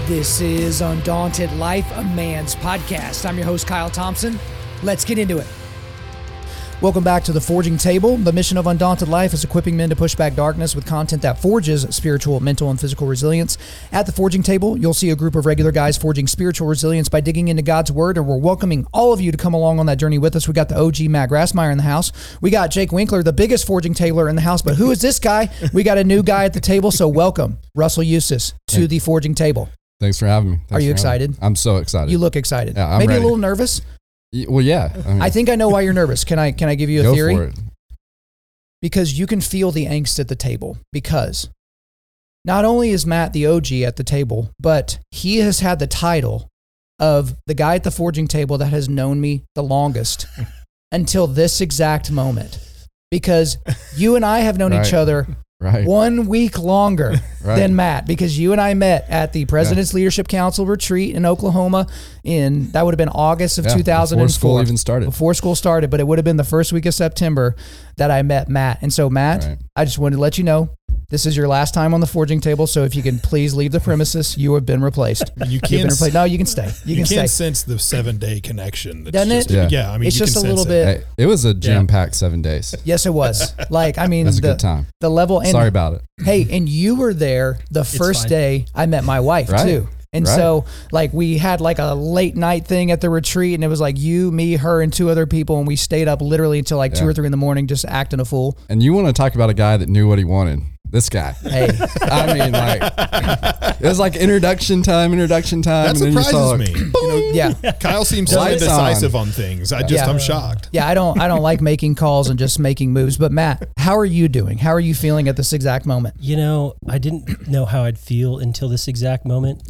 This is Undaunted Life, a Man's Podcast. I'm your host, Kyle Thompson. Let's get into it. Welcome back to The Forging Table. The mission of Undaunted Life is equipping men to push back darkness with content that forges spiritual, mental, and physical resilience. At The Forging Table, you'll see a group of regular guys forging spiritual resilience by digging into God's Word, and we're welcoming all of you to come along on that journey with us. We got the OG Matt Grassmeyer in the house. We got Jake Winkler, the biggest forging tabler in the house, but who is this guy? We got a new guy at the table, so welcome, Russell Eustace, to The Forging Table. Thanks for having me. Are you excited? I'm so excited. You look excited. Yeah, I'm Maybe ready. a little nervous? Well, yeah. I think I know why you're nervous. Can I give you a theory? Go for it. Because you can feel the angst at the table. Because not only is Matt the OG at the table, but he has had the title of the guy at the forging table that has known me the longest until this exact moment. Because you and I have known each other 1 week longer than Matt, because you and I met at the President's Leadership Council retreat in Oklahoma that would have been August of 2004. Before school even started. Before school started, but it would have been the first week of September that I met Matt. And so Matt, I just wanted to let you know, this is your last time on the forging table, so if you can please leave the premises, you have been replaced. You can't. No, you can stay. You can stay. Sense the 7-day connection. Doesn't it? Yeah. I mean, it's just a little bit. Hey, it was a jam-packed 7 days. Yes, it was. Like, I mean, that's a good time. The level. And, sorry about it. Hey, and you were there the first day I met my wife too. And so, like, we had like a late night thing at the retreat, and it was like you, me, her, and 2 other people, and we stayed up literally until like 2 or 3 in the morning just acting a fool. And you want to talk about a guy that knew what he wanted. This guy. Hey. I mean, like, it was like introduction time. That surprises me. Yeah. Kyle seems so indecisive on things. I'm shocked. Yeah, I don't like making calls and just making moves. But Matt, how are you doing? How are you feeling at this exact moment? You know, I didn't know how I'd feel until this exact moment.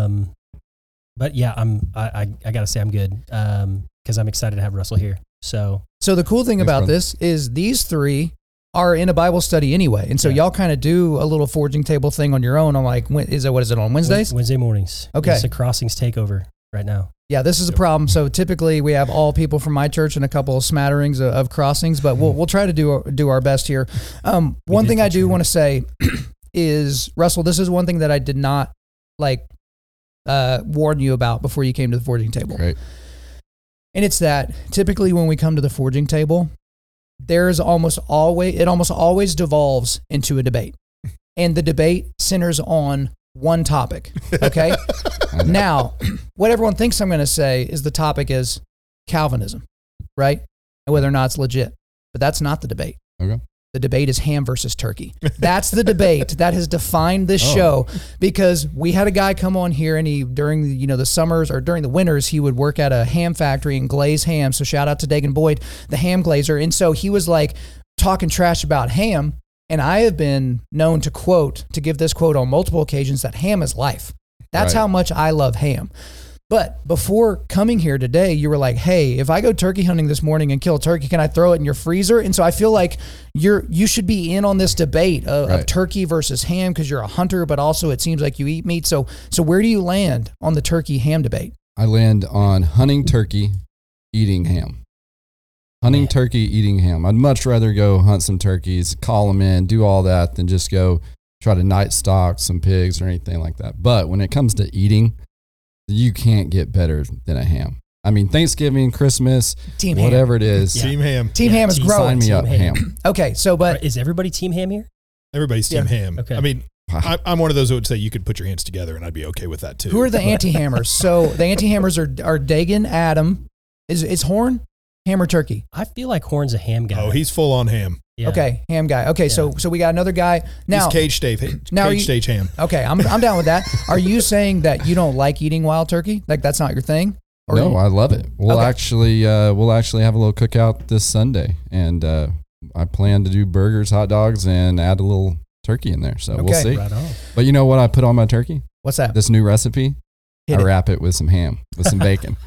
But yeah, I gotta say I'm good. Because I'm excited to have Russell here. So the cool thing about this is these 3 are in a Bible study anyway. And so y'all kind of do a little forging table thing on your own on like, what is it on Wednesdays? Wednesday mornings. Okay. It's a Crossings takeover right now. Yeah, this is a problem. So typically we have all people from my church and a couple of smatterings of Crossings, but we'll try to do our best here. One thing I do want to say is, Russell, this is one thing that I did not warn you about before you came to the forging table. Great. And it's that typically when we come to the forging table, it almost always devolves into a debate. And the debate centers on one topic, okay? Now, what everyone thinks I'm going to say is the topic is Calvinism, right? And whether or not it's legit. But that's not the debate. Okay. The debate is ham versus turkey. That's the debate that has defined this show, because we had a guy come on here, and he, during the summers or during the winters, he would work at a ham factory and glaze ham. So shout out to Dagan Boyd, the ham glazer. And so he was like talking trash about ham. And I have been known to give this quote on multiple occasions, that ham is life. That's how much I love ham. But before coming here today, you were like, hey, if I go turkey hunting this morning and kill a turkey, can I throw it in your freezer? And so I feel like you should be in on this debate of turkey versus ham, because you're a hunter, but also it seems like you eat meat. So where do you land on the turkey ham debate? I land on hunting turkey, eating ham. Hunting turkey, eating ham. I'd much rather go hunt some turkeys, call them in, do all that, than just go try to night stalk some pigs or anything like that. But when it comes to eating, you can't get better than a ham. I mean, Thanksgiving, Christmas, whatever it is. Yeah. Team ham. Team ham is growing. Sign me up, ham. Okay, but is everybody team ham here? Everybody's team ham. Okay. I mean, I'm one of those who would say you could put your hands together, and I'd be okay with that too. Who are the anti-hammers? So the anti-hammers are Dagan, Adam. Is Horn ham or turkey? I feel like Horn's a ham guy. Oh, he's full on ham. Yeah. Okay, ham guy. Okay, so we got another guy. Now, he's cage stage ham. Okay, I'm down with that. Are you saying that you don't like eating wild turkey? Like that's not your thing? No, I love it. We'll actually have a little cookout this Sunday, and I plan to do burgers, hot dogs, and add a little turkey in there. So we'll see. Right on. But you know what I put on my turkey? What's that? This new recipe. I wrap it with some ham, with some bacon.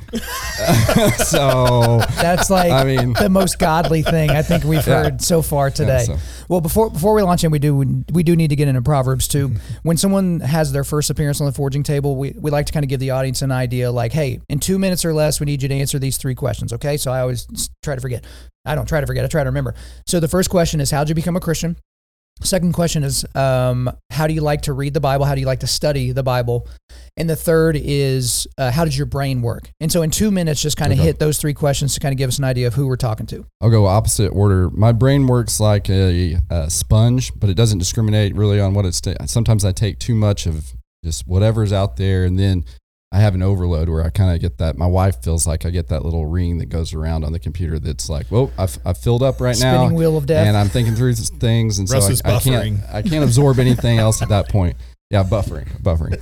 So that's like the most godly thing I think we've heard so far today. Yeah, Well, before we launch in, we do need to get into Proverbs too. When someone has their first appearance on the forging table, we like to kind of give the audience an idea, like, hey, in 2 minutes or less, we need you to answer these 3 questions. Okay, so I always try to forget. I don't try to forget. I try to remember. So the first question is, how'd you become a Christian? Second question is, how do you like to read the Bible? How do you like to study the Bible? And the third is, how does your brain work? And so in 2 minutes, just kind of hit those three questions to kind of give us an idea of who we're talking to. I'll go opposite order. My brain works like a sponge, but it doesn't discriminate really on what it's. Sometimes I take too much of just whatever's out there, and then I have an overload where I kind of get that. My wife feels like I get that little ring that goes around on the computer that's like, whoa, I've filled up right now. Spinning wheel of death. And I'm thinking through things, and Russ so is I buffering. can't absorb anything else at that point. Yeah, buffering.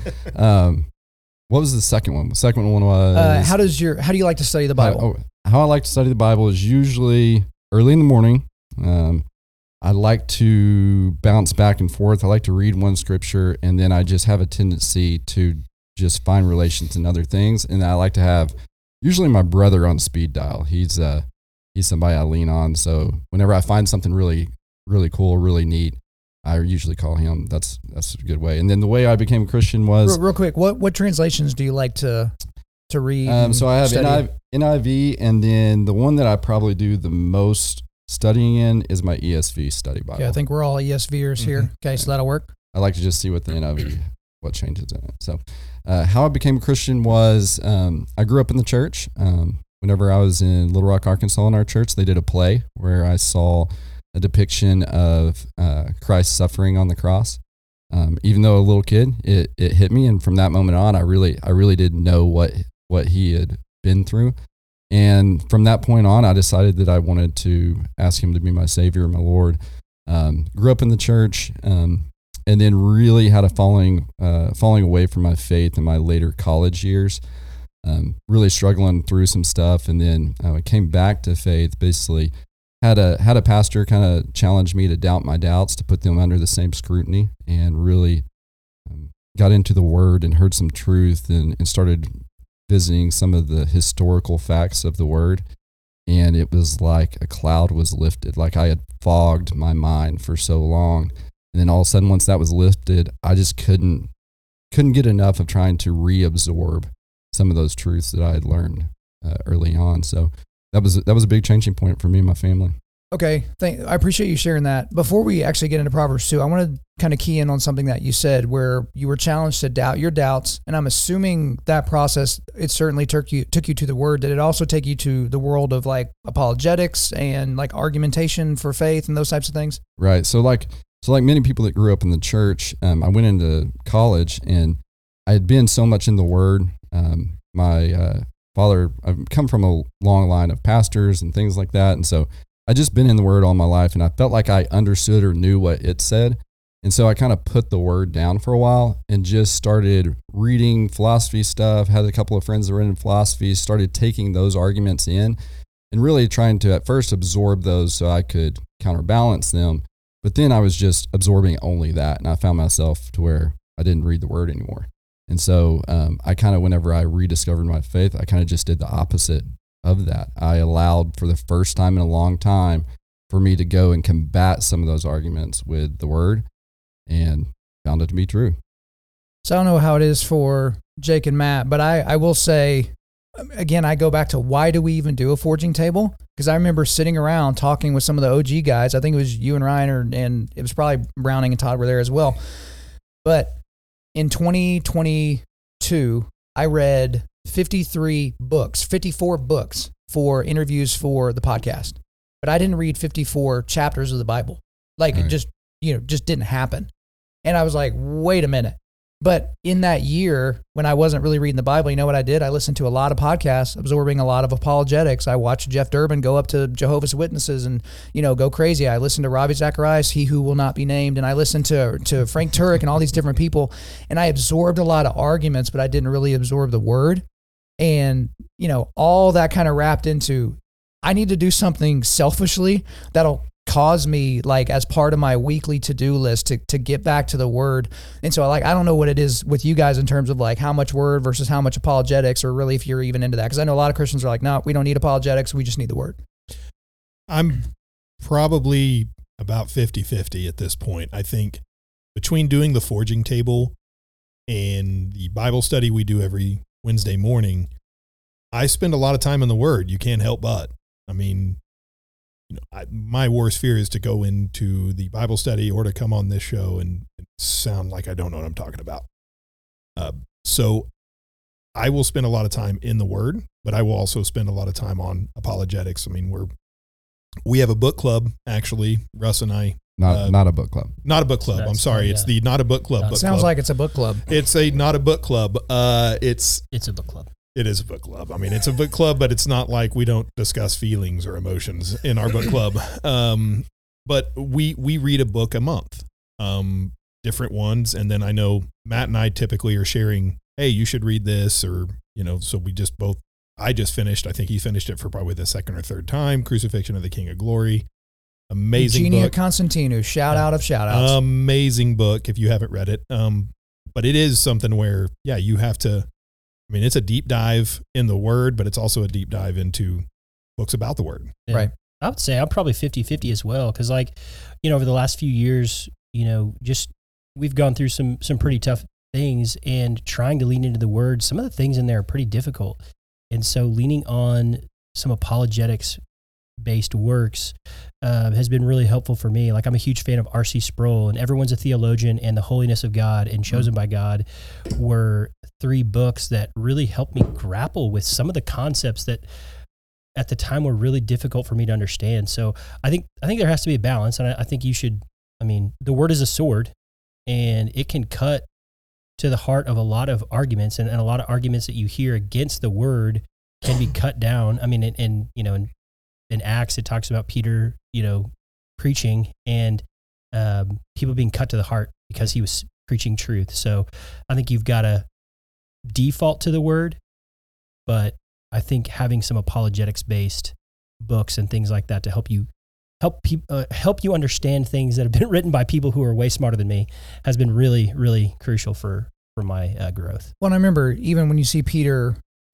What was the second one? The second one was how do you like to study the Bible? How I like to study the Bible is usually early in the morning. I like to bounce back and forth. I like to read one scripture, and then I just have a tendency to just find relations in other things. And I like to have usually my brother on speed dial. He's somebody I lean on. So whenever I find something really, really cool, really neat, I usually call him. That's a good way. And then the way I became a Christian was real quick. What translations do you like to read? So I have study? NIV, and then the one that I probably do the most studying in is my ESV study Bible. Yeah, I think we're all ESVers here. Okay, so that'll work. I like to just see what the NIV, what changes in it. So how I became a Christian was I grew up in the church. Whenever I was in Little Rock, Arkansas, in our church, they did a play where I saw a depiction of Christ suffering on the cross. Even though a little kid, it hit me, and from that moment on, I really didn't know what he had been through. And from that point on, I decided that I wanted to ask him to be my Savior, my Lord. Grew up in the church, and then really had a falling away from my faith in my later college years. Really struggling through some stuff, and then I came back to faith. Basically, had a pastor kind of challenge me to doubt my doubts, to put them under the same scrutiny, and really got into the Word and heard some truth, and started visiting some of the historical facts of the Word. And it was like a cloud was lifted, like I had fogged my mind for so long. And then all of a sudden, once that was lifted, I just couldn't get enough of trying to reabsorb some of those truths that I had learned early on. So that was a big changing point for me and my family. Okay, I appreciate you sharing that. Before we actually get into Proverbs 2, I want to kind of key in on something that you said, where you were challenged to doubt your doubts. And I'm assuming that process, it certainly took you to the Word. Did it also take you to the world of like apologetics and like argumentation for faith and those types of things? Right. So like many people that grew up in the church, I went into college, and I had been so much in the Word. My father, I've come from a long line of pastors and things like that, and so I just been in the Word all my life, and I felt like I understood or knew what it said. And so I kind of put the Word down for a while and just started reading philosophy stuff, had a couple of friends that were in philosophy, started taking those arguments in and really trying to at first absorb those so I could counterbalance them. But then I was just absorbing only that, and I found myself to where I didn't read the Word anymore. And so I kind of, whenever I rediscovered my faith, I kind of just did the opposite of that. I allowed, for the first time in a long time, for me to go and combat some of those arguments with the Word, and found it to be true. So I don't know how it is for Jake and Matt, but I will say, again, I go back to, why do we even do a forging table? Because I remember sitting around talking with some of the OG guys. I think it was you and Ryan, and it was probably Browning and Todd were there as well. But in 2022, I read 54 books for interviews for the podcast, but I didn't read 54 chapters of the Bible. Like It just didn't happen. And I was like, wait a minute. But in that year, when I wasn't really reading the Bible, you know what I did? I listened to a lot of podcasts, absorbing a lot of apologetics. I watched Jeff Durbin go up to Jehovah's Witnesses and, go crazy. I listened to Ravi Zacharias, He Who Will Not Be Named, and I listened to Frank Turek and all these different people. And I absorbed a lot of arguments, but I didn't really absorb the Word. And, all that kind of wrapped into, I need to do something selfishly that'll cause me, like, as part of my weekly to-do list to get back to the Word. And so I don't know what it is with you guys in terms of like how much Word versus how much apologetics, or really if you're even into that. Because I know a lot of Christians are like, no, we don't need apologetics. We just need the Word. I'm probably about 50-50 at this point. I think between doing the forging table and the Bible study we do every Wednesday morning, I spend a lot of time in the Word. You can't help but. I mean, my worst fear is to go into the Bible study or to come on this show and sound like I don't know what I'm talking about. So I will spend a lot of time in the Word, but I will also spend a lot of time on apologetics. I mean, we have a book club, actually, Russ and I. Not a book club. Not a book club. I'm sorry. It's the Not a Book Club. Sounds like it's a book club. It's a Not a Book Club. It's a book club. It is a book club. I mean, it's a book club, but it's not like we don't discuss feelings or emotions in our book club. But we read a book a month, different ones. And then I know Matt and I typically are sharing, hey, you should read this, or, so I just finished, I think he finished it for probably the second or third time, Crucifixion of the King of Glory. Amazing Eugenia book. Constantinu, shout out of shout outs. Amazing book if you haven't read it. But it is something where, you have to, it's a deep dive in the Word, but it's also a deep dive into books about the Word. Yeah. Right. I would say I'm probably 50-50 as well. Cause over the last few years, we've gone through some pretty tough things, and trying to lean into the Word, some of the things in there are pretty difficult. And so leaning on some apologetics based works has been really helpful for me. Like, I'm a huge fan of R.C. Sproul, and Everyone's a Theologian and The Holiness of God and Chosen by God were 3 books that really helped me grapple with some of the concepts that at the time were really difficult for me to understand. So I think there has to be a balance, and I think you should, the Word is a sword, and it can cut to the heart of a lot of arguments, and a lot of arguments that you hear against the Word can be cut down. In Acts, it talks about Peter, preaching and people being cut to the heart because he was preaching truth. So I think you've got to default to the Word, but I think having some apologetics-based books and things like that to help you understand things that have been written by people who are way smarter than me has been really, really crucial for my growth. Well, I remember even when you see Peter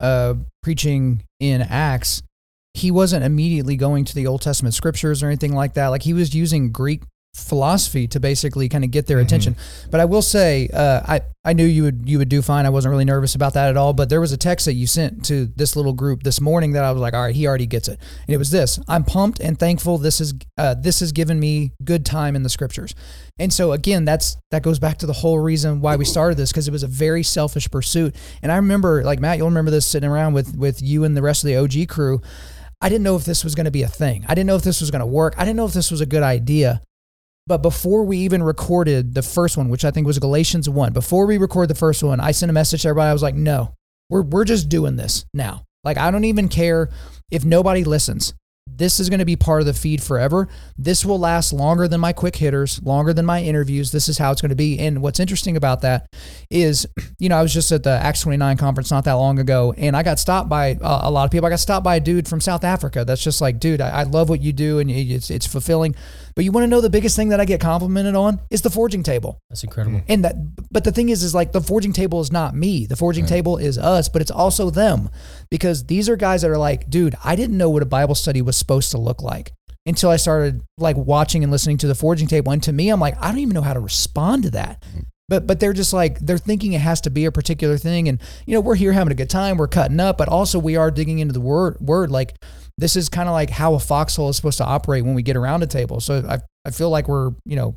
preaching in Acts, he wasn't immediately going to the Old Testament scriptures or anything like that. Like, he was using Greek philosophy to basically kind of get their attention. But I will say, I knew you would do fine. I wasn't really nervous about that at all. But there was a text that you sent to this little group this morning that I was like, all right, he already gets it. And it was this: I'm pumped and thankful. This has given me good time in the scriptures. And so again, that goes back to the whole reason why we started this, because it was a very selfish pursuit. And I remember, like, Matt, you'll remember this, sitting around with you and the rest of the OG crew. I didn't know if this was going to be a thing. I didn't know if this was going to work. I didn't know if this was a good idea. But before we even recorded the first one, which I think was Galatians 1, before we recorded the first one, I sent a message to everybody. I was like, no, we're just doing this now. Like, I don't even care if nobody listens. This is going to be part of the feed forever. This will last longer than my quick hitters, longer than my interviews. This is how it's going to be. And what's interesting about that is, I was just at the Acts 29 conference not that long ago, and I got stopped by a lot of people. I got stopped by a dude from South Africa that's just like, dude, I love what you do, and it's fulfilling. But you want to know the biggest thing that I get complimented on is the forging table. That's incredible. But the thing is like, the forging table is not me. The forging table is us, but it's also them, because these are guys that are like, dude, I didn't know what a Bible study was supposed to look like until I started like watching and listening to the forging table. And to me, I'm like, I don't even know how to respond to that. But they're just like, they're thinking it has to be a particular thing. And, we're here having a good time. We're cutting up, but also we are digging into the word. Like, this is kind of like how a foxhole is supposed to operate when we get around a table. So I feel like we're,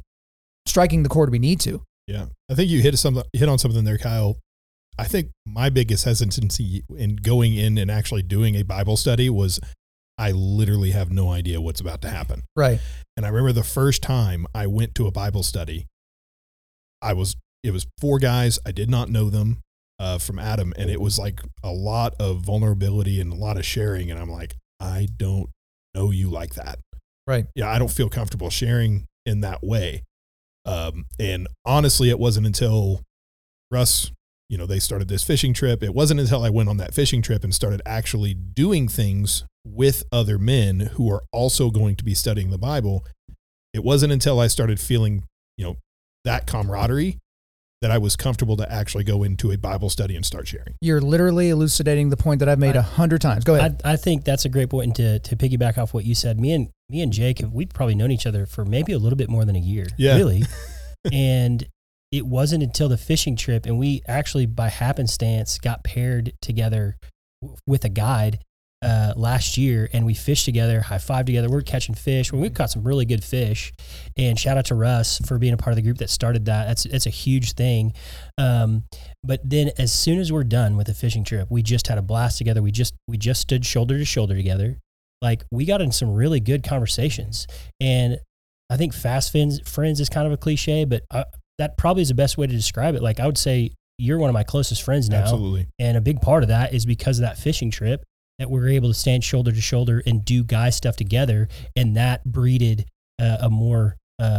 striking the chord we need to. Yeah. I think you hit on something there, Kyle. I think my biggest hesitancy in going in and actually doing a Bible study was I literally have no idea what's about to happen. Right. And I remember the first time I went to a Bible study, it was 4 guys. I did not know them from Adam. And it was like a lot of vulnerability and a lot of sharing. And I'm like, I don't know you like that. Right. Yeah. I don't feel comfortable sharing in that way. And honestly, it wasn't until Russ, they started this fishing trip. It wasn't until I went on that fishing trip and started actually doing things with other men who are also going to be studying the Bible. It wasn't until I started feeling, that camaraderie that I was comfortable to actually go into a Bible study and start sharing. You're literally elucidating the point that I've made 100 times. Go ahead. I think that's a great point. And to piggyback off what you said, me and Jake, we've probably known each other for maybe a little bit more than a year. Yeah. Really. And it wasn't until the fishing trip, and we actually by happenstance got paired together with a guide. last year, and we fished together, high five together. We're catching fish. We've caught some really good fish, and shout out to Russ for being a part of the group that started that. It's a huge thing. But then as soon as we're done with the fishing trip, we just had a blast together. We just stood shoulder to shoulder together. Like, we got in some really good conversations, and I think fast friends is kind of a cliche, but that probably is the best way to describe it. Like, I would say you're one of my closest friends now. Absolutely. And a big part of that is because of that fishing trip, that we're able to stand shoulder to shoulder and do guy stuff together. And that breeded a more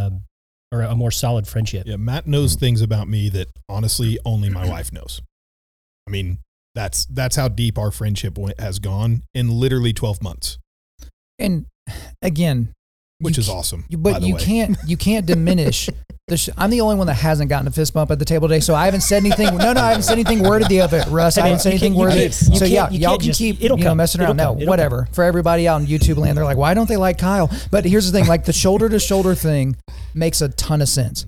solid friendship. Yeah. Matt knows things about me that honestly only my wife knows. I mean, that's how deep our friendship has gone in literally 12 months. And again, which is awesome. But you can't diminish. I'm the only one that hasn't gotten a fist bump at the table today, so I haven't said anything. No, I haven't said anything worthy of it, Russ. I haven't said anything worthy. So yeah, y'all can keep messing around. No, whatever. For everybody out in YouTube land, they're like, why don't they like Kyle? But here's the thing: like, the shoulder to shoulder thing makes a ton of sense.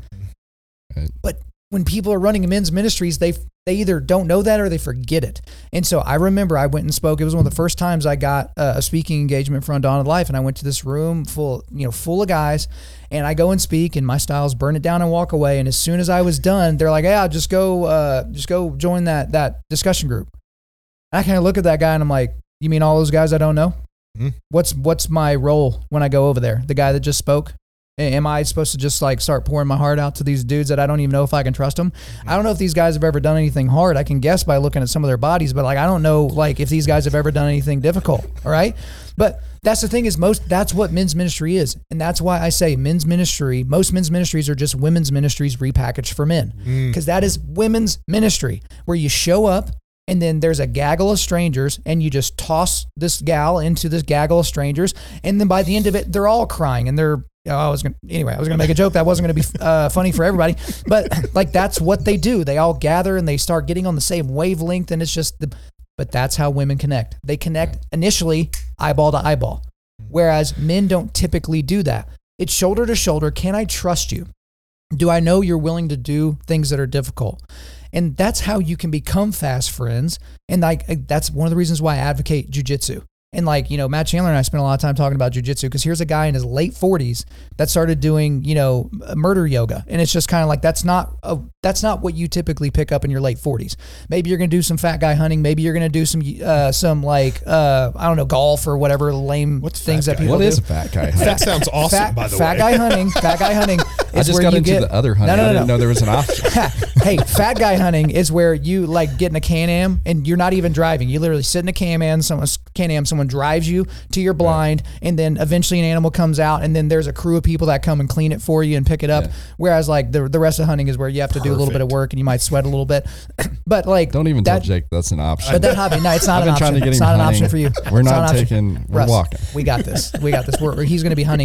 But when people are running men's ministries, they either don't know that or they forget it. And so I remember I went and spoke. It was one of the first times I got a speaking engagement for Undaunted Life, and I went to this room full of guys, and I go and speak, and my style is burn it down and walk away. And as soon as I was done, they're like, "Yeah, just go join that discussion group." And I kind of look at that guy and I'm like, "You mean all those guys I don't know? Mm-hmm. What's my role when I go over there? The guy that just spoke? Am I supposed to just like start pouring my heart out to these dudes that I don't even know if I can trust them? I don't know if these guys have ever done anything hard. I can guess by looking at some of their bodies, but like, I don't know like if these guys have ever done anything difficult. All right. But that's the thing is that's what men's ministry is. And that's why I say men's ministry, most men's ministries are just women's ministries repackaged for men. Because that is women's ministry where you show up and then there's a gaggle of strangers and you just toss this gal into this gaggle of strangers. And then by the end of it, they're all crying and I was going to make a joke that wasn't going to be funny for everybody, but like, that's what they do. They all gather and they start getting on the same wavelength. And it's just, but that's how women connect. They connect initially eyeball to eyeball, whereas men don't typically do that. It's shoulder to shoulder. Can I trust you? Do I know you're willing to do things that are difficult? And that's how you can become fast friends. And like, that's one of the reasons why I advocate jujitsu. And like, Matt Chandler and I spent a lot of time talking about jujitsu because here's a guy in his late 40s that started doing, murder yoga. And it's just kind of like, that's not what you typically pick up in your late 40s. Maybe you're going to do some fat guy hunting. Maybe you're going to do some like, I don't know, golf or whatever lame things that people do. What is fat guy hunting? That sounds awesome, by the way. Fat guy hunting I just got into the other hunting. I didn't know there was an option. Hey, fat guy hunting is where you like get in a Can-Am and you're not even driving. You literally sit in a Can-Am, someone drives you to your blind, and then eventually an animal comes out, and then there's a crew of people that come and clean it for you and pick it up. Yeah. Whereas like the rest of hunting is where you have to do a little bit of work and you might sweat a little bit. But like, don't even tell Jake that's an option. But that hobby, no, it's not an option. It's not an option for you. We're walking. We got this. He's going to be hunting.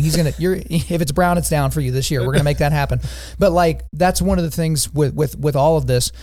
If it's brown, it's down for you this year. We're going to make that happen. But like, that's one of the things with all of this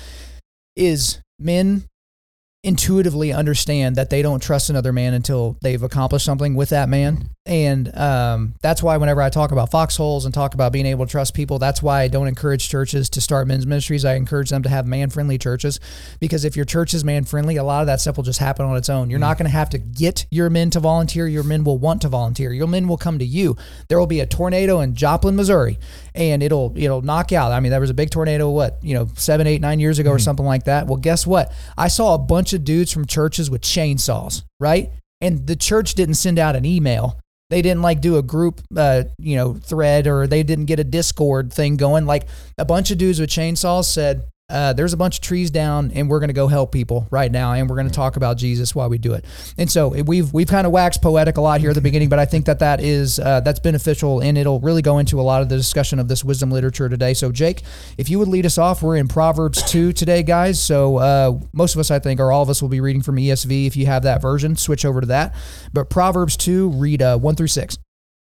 is men intuitively understand that they don't trust another man until they've accomplished something with that man. And that's why whenever I talk about foxholes and talk about being able to trust people, that's why I don't encourage churches to start men's ministries. I encourage them to have man-friendly churches, because if your church is man-friendly, a lot of that stuff will just happen on its own. You're not going to have to get your men to volunteer. Your men will want to volunteer. Your men will come to you. There will be a tornado in Joplin, Missouri, and it'll knock out. I mean, there was a big tornado, 7, 8, 9 years ago or something like that. Well, guess what? I saw a bunch of dudes from churches with chainsaws, right? And the church didn't send out an email. They didn't do a group, thread, or they didn't get a Discord thing going. Like, a bunch of dudes with chainsaws said, there's a bunch of trees down and we're going to go help people right now. And we're going to talk about Jesus while we do it. And so we've kind of waxed poetic a lot here at the beginning, but I think that is, that's beneficial, and it'll really go into a lot of the discussion of this wisdom literature today. So Jake, if you would lead us off, we're in Proverbs 2 today, guys. So, most of us, I think, or all of us will be reading from ESV. If you have that version, switch over to that. But Proverbs 2, read 1-6.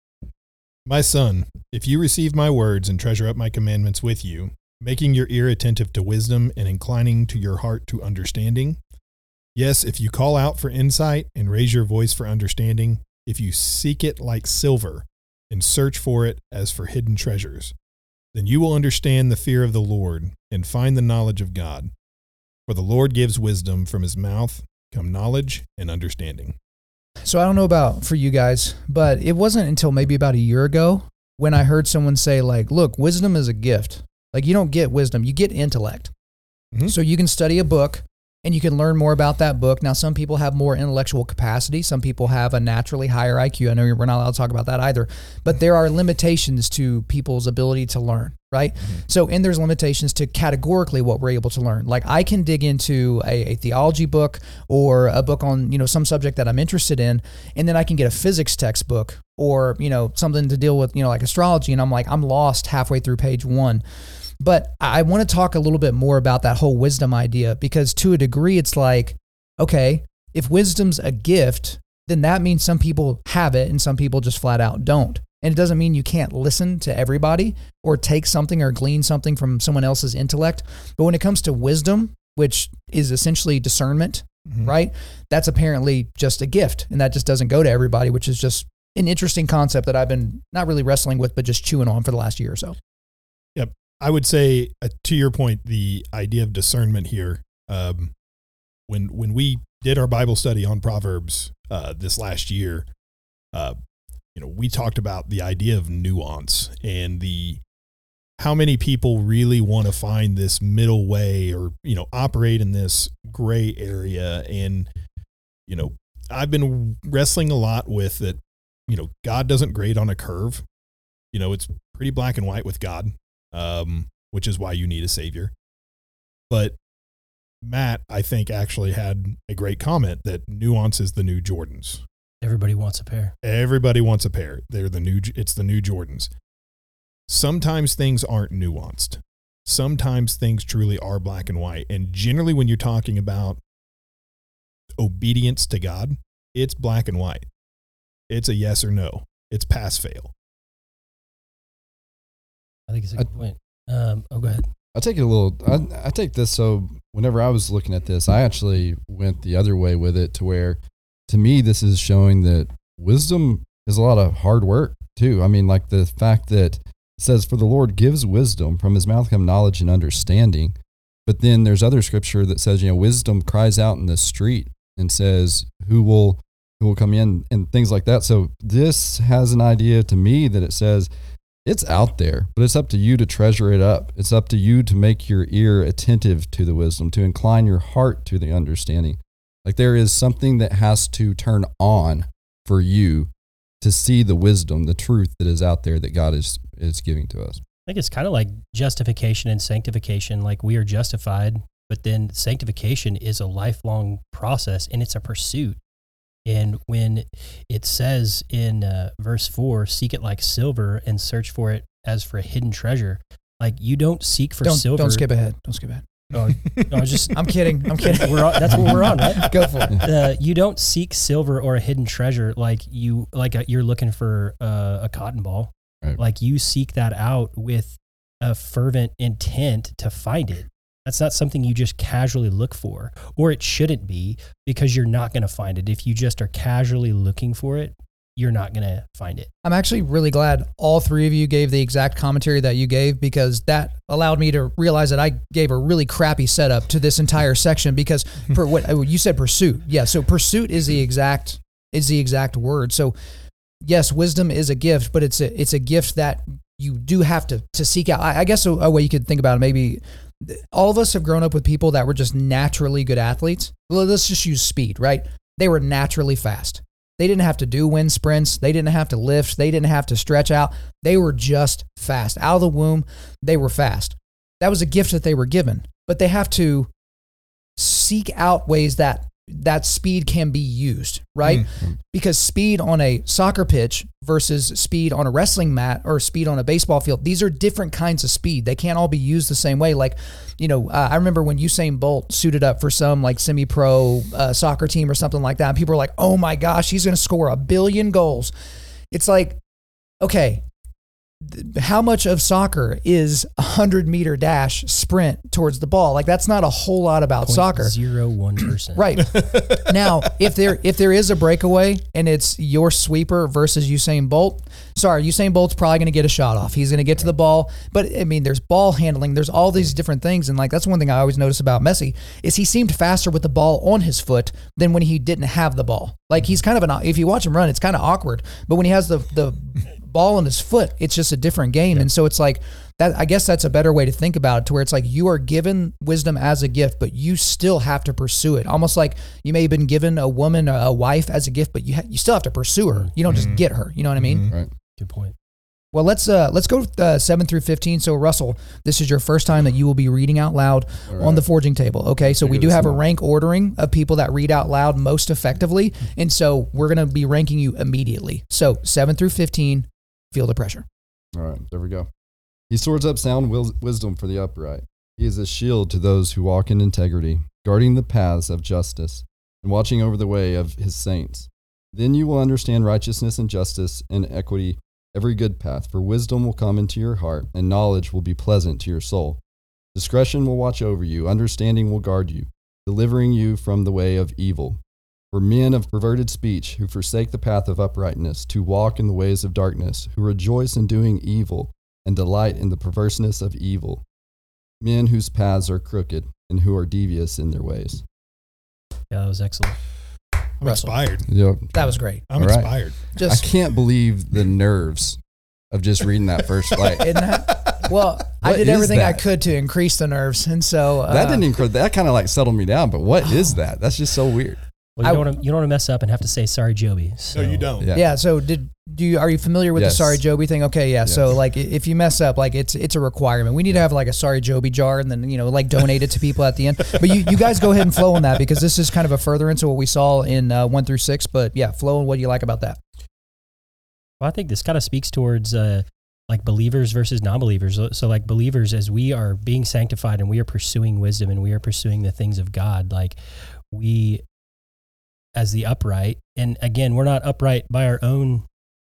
My son, if you receive my words and treasure up my commandments with you, making your ear attentive to wisdom and inclining to your heart to understanding. Yes, if you call out for insight and raise your voice for understanding, if you seek it like silver and search for it as for hidden treasures, then you will understand the fear of the Lord and find the knowledge of God. For the Lord gives wisdom, from his mouth come knowledge and understanding. So I don't know about for you guys, but it wasn't until maybe about a year ago when I heard someone say like, look, wisdom is a gift. Like you don't get wisdom, you get intellect. Mhm. So you can study a book and you can learn more about that book. Now, some people have more intellectual capacity. Some people have a naturally higher IQ. I know we're not allowed to talk about that either, but there are limitations to people's ability to learn, right? So, and there's limitations to categorically what we're able to learn. Like I can dig into a theology book or a book on, some subject that I'm interested in, and then I can get a physics textbook or, something to deal with, like astrology. And I'm lost halfway through page 1. But I want to talk a little bit more about that whole wisdom idea, because to a degree, it's like, okay, if wisdom's a gift, then that means some people have it and some people just flat out don't. And it doesn't mean you can't listen to everybody or take something or glean something from someone else's intellect. But when it comes to wisdom, which is essentially discernment, right? That's apparently just a gift, and that just doesn't go to everybody, which is just an interesting concept that I've been not really wrestling with, but just chewing on for the last year or so. Yep. I would say, to your point, the idea of discernment here, when we did our Bible study on Proverbs this last year, we talked about the idea of nuance and how many people really want to find this middle way or, operate in this gray area. And, I've been wrestling a lot with that, God doesn't grade on a curve. It's pretty black and white with God. Which is why you need a savior. But Matt, I think, actually had a great comment that nuance is the new Jordans. Everybody wants a pair. Everybody wants a pair. It's the new Jordans. Sometimes things aren't nuanced. Sometimes things truly are black and white. And generally when you're talking about obedience to God, it's black and white. It's a yes or no. It's pass fail. I think it's a good point. Go ahead. I take it I take this. So whenever I was looking at this, I actually went the other way with it, to where, to me, this is showing that wisdom is a lot of hard work too. I mean, like the fact that it says, for the Lord gives wisdom, from his mouth come knowledge and understanding. But then there's other scripture that says, wisdom cries out in the street and says, who will come in, and things like that. So this has an idea to me that it says, it's out there, but it's up to you to treasure it up. It's up to you to make your ear attentive to the wisdom, to incline your heart to the understanding. Like there is something that has to turn on for you to see the wisdom, the truth that is out there that God is giving to us. I think it's kind of like justification and sanctification. Like we are justified, but then sanctification is a lifelong process and it's a pursuit. And when it says in verse 4, seek it like silver and search for it as for a hidden treasure, like you don't seek for silver. Don't skip ahead. Don't skip ahead. Oh, no, I'm kidding. That's what we're on, right? Go for it. You don't seek silver or a hidden treasure like you're looking for a cotton ball. Right. Like you seek that out with a fervent intent to find it. That's not something you just casually look for, or it shouldn't be, because you're not going to find it. If you just are casually looking for it, you're not going to find it. I'm actually really glad all three of you gave the exact commentary that you gave, because that allowed me to realize that I gave a really crappy setup to this entire section, because for what you said, pursuit. Yeah. So pursuit is the exact word. So yes, wisdom is a gift, but it's a gift that you do have to seek out. I guess a way you could think about it, maybe all of us have grown up with people that were just naturally good athletes. Well, let's just use speed, right? They were naturally fast. They didn't have to do wind sprints. They didn't have to lift. They didn't have to stretch out. They were just fast. Out of the womb, they were fast. That was a gift that they were given, but they have to seek out ways that speed can be used, right? Mm-hmm. Because speed on a soccer pitch versus speed on a wrestling mat or speed on a baseball field, these are different kinds of speed. They can't all be used the same way. Like, I remember when Usain Bolt suited up for some like semi-pro soccer team or something like that, and people were like, oh my gosh, he's going to score 1 billion goals. It's like, okay, how much of soccer is a 100-meter dash sprint towards the ball? Like, that's not a whole lot about soccer. 0.01%. Right. Now, if there is a breakaway and it's your sweeper versus Usain Bolt, Usain Bolt's probably going to get a shot off. He's going to get to the ball. But, I mean, there's ball handling. There's all these different things. And, like, that's one thing I always notice about Messi is he seemed faster with the ball on his foot than when he didn't have the ball. Like, he's kind of if you watch him run, it's kind of awkward. But when he has the ball on his foot, it's just a different game. And so it's like that. I guess that's a better way to think about it, to where it's like you are given wisdom as a gift, but you still have to pursue it. Almost like you may have been given a woman, a wife as a gift, but you still have to pursue her. You don't just get her. You know what I mean? Right. Good point. Well, let's go 7 through 15. So, Russell, this is your first time that you will be reading out loud on the forging table. Okay, so we do have a rank ordering of people that read out loud most effectively, and so we're going to be ranking you immediately. So, 7 through 15, feel the pressure. All right, there we go. He stores up sound wisdom for the upright. He is a shield to those who walk in integrity, guarding the paths of justice and watching over the way of his saints. Then you will understand righteousness and justice and equity, every good path, for wisdom will come into your heart, and knowledge will be pleasant to your soul. Discretion will watch over you, understanding will guard you, delivering you from the way of evil. For men of perverted speech, who forsake the path of uprightness, to walk in the ways of darkness, who rejoice in doing evil, and delight in the perverseness of evil. Men whose paths are crooked, and who are devious in their ways. Yeah, that was excellent. I'm inspired. Yep. That was great. I'm All right. inspired. I can't believe the nerves of just reading that first. Isn't that? Well, I did everything I could to increase the nerves, and so that didn't increase. That kind of like settled me down. But what is that? That's just so weird. Well, you don't want to mess up and have to say sorry, Joby. So. No, you don't. Yeah. So are you familiar with the sorry Joby thing? Okay. Yeah. Yes. So like if you mess up, like it's a requirement. We need to have like a sorry Joby jar and then, like donate it to people at the end. But you guys go ahead and flow on that, because this is kind of a furtherance of what we saw in 1 through 6. But yeah, flow on what do you like about that? Well, I think this kind of speaks towards like believers versus non-believers. So like believers, as we are being sanctified and we are pursuing wisdom and we are pursuing the things of God, like we, as the upright, and again, we're not upright by our own,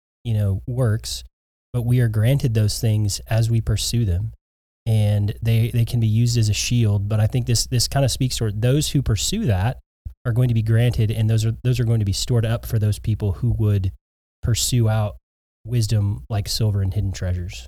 works, but we are granted those things as we pursue them, and they can be used as a shield. But I think this kind of speaks toward those who pursue that are going to be granted, and those are going to be stored up for those people who would pursue out wisdom like silver and hidden treasures.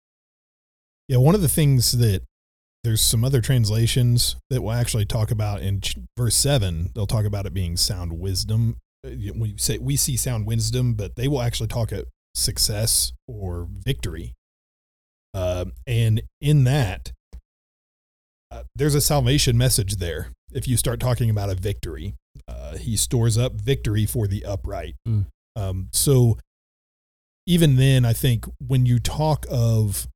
Yeah, one of the things that there's some other translations that will actually talk about in verse 7, they'll talk about it being sound wisdom. When you say we see sound wisdom, but they will actually talk at success or victory. And in that, there's a salvation message there. If you start talking about a victory, he stores up victory for the upright. So even then, I think when you talk of,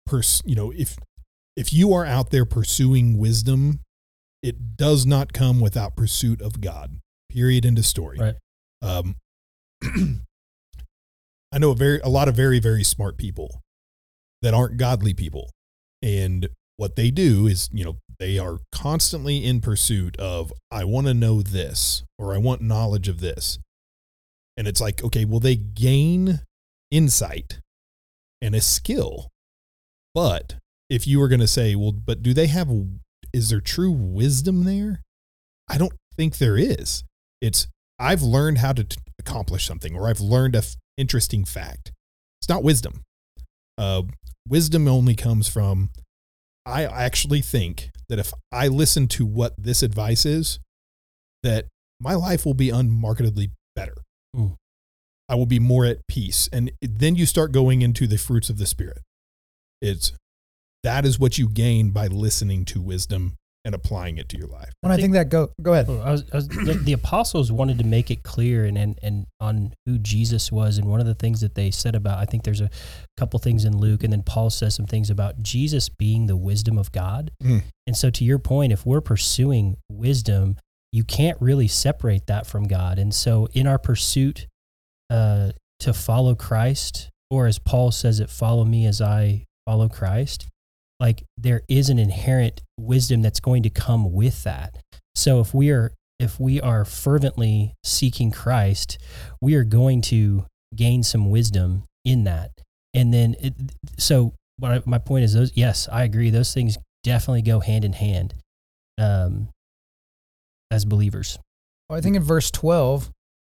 if you are out there pursuing wisdom, it does not come without pursuit of God. Period. End of story. Right. I know a lot of very, very smart people that aren't godly people, and what they do is, they are constantly in pursuit of, I want to know this, or I want knowledge of this, and it's like, okay, well, they gain insight and a skill, but if you were going to say, well, but is there true wisdom there? I don't think there is. It's, I've learned how to accomplish something, or I've learned an interesting fact. It's not wisdom. Wisdom only comes from, I actually think that if I listen to what this advice is, that my life will be unmarkedly better. I will be more at peace. And then you start going into the fruits of the Spirit. That is what you gain by listening to wisdom and applying it to your life. When I think that go ahead. The apostles wanted to make it clear and on who Jesus was. And one of the things that they said about, I think there's a couple things in Luke, and then Paul says some things about Jesus being the wisdom of God. And so to your point, if we're pursuing wisdom, you can't really separate that from God. And so in our pursuit to follow Christ, or as Paul says it, follow me as I follow Christ, like there is an inherent wisdom that's going to come with that. So if we are fervently seeking Christ, we are going to gain some wisdom in that. And then, my point is those, yes, I agree. Those things definitely go hand in hand as believers. Well, I think in verse 12,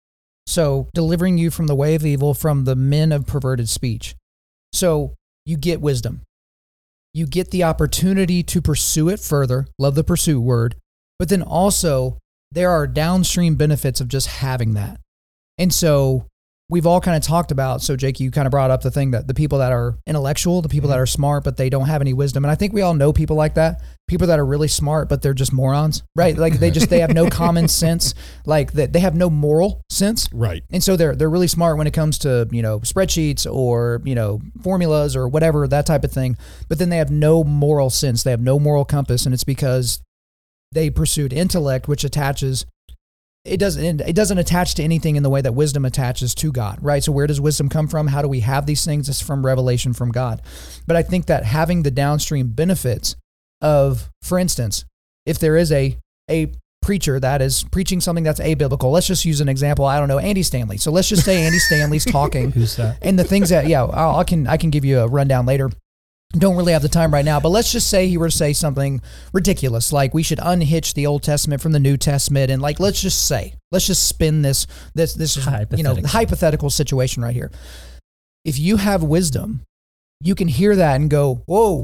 so delivering you from the way of evil, from the men of perverted speech. So you get wisdom. You get the opportunity to pursue it further. Love the pursue word. But then also there are downstream benefits of just having that. And so we've all kind of talked about, so Jake, you kind of brought up the thing that the people that are intellectual, the people that are smart, but they don't have any wisdom. And I think we all know people like that. People that are really smart, but they're just morons, right? Like they have no common sense, like that they have no moral sense. Right. And so they're really smart when it comes to, spreadsheets or, formulas or whatever, that type of thing. But then they have no moral sense. They have no moral compass. And it's because they pursued intellect, which attaches, it doesn't attach to anything in the way that wisdom attaches to God, right? So where does wisdom come from? How do we have these things? It's from revelation from God. But I think that having the downstream benefits of, for instance, if there is a preacher that is preaching something that's abiblical, let's just use an example. I don't know, Andy Stanley. So let's just say Andy Stanley's talking. Who's that? And the things that, I can give you a rundown later. Don't really have the time right now, but let's just say he were to say something ridiculous, like we should unhitch the Old Testament from the New Testament, and let's just spin this hypothetical situation right here. If you have wisdom, you can hear that and go,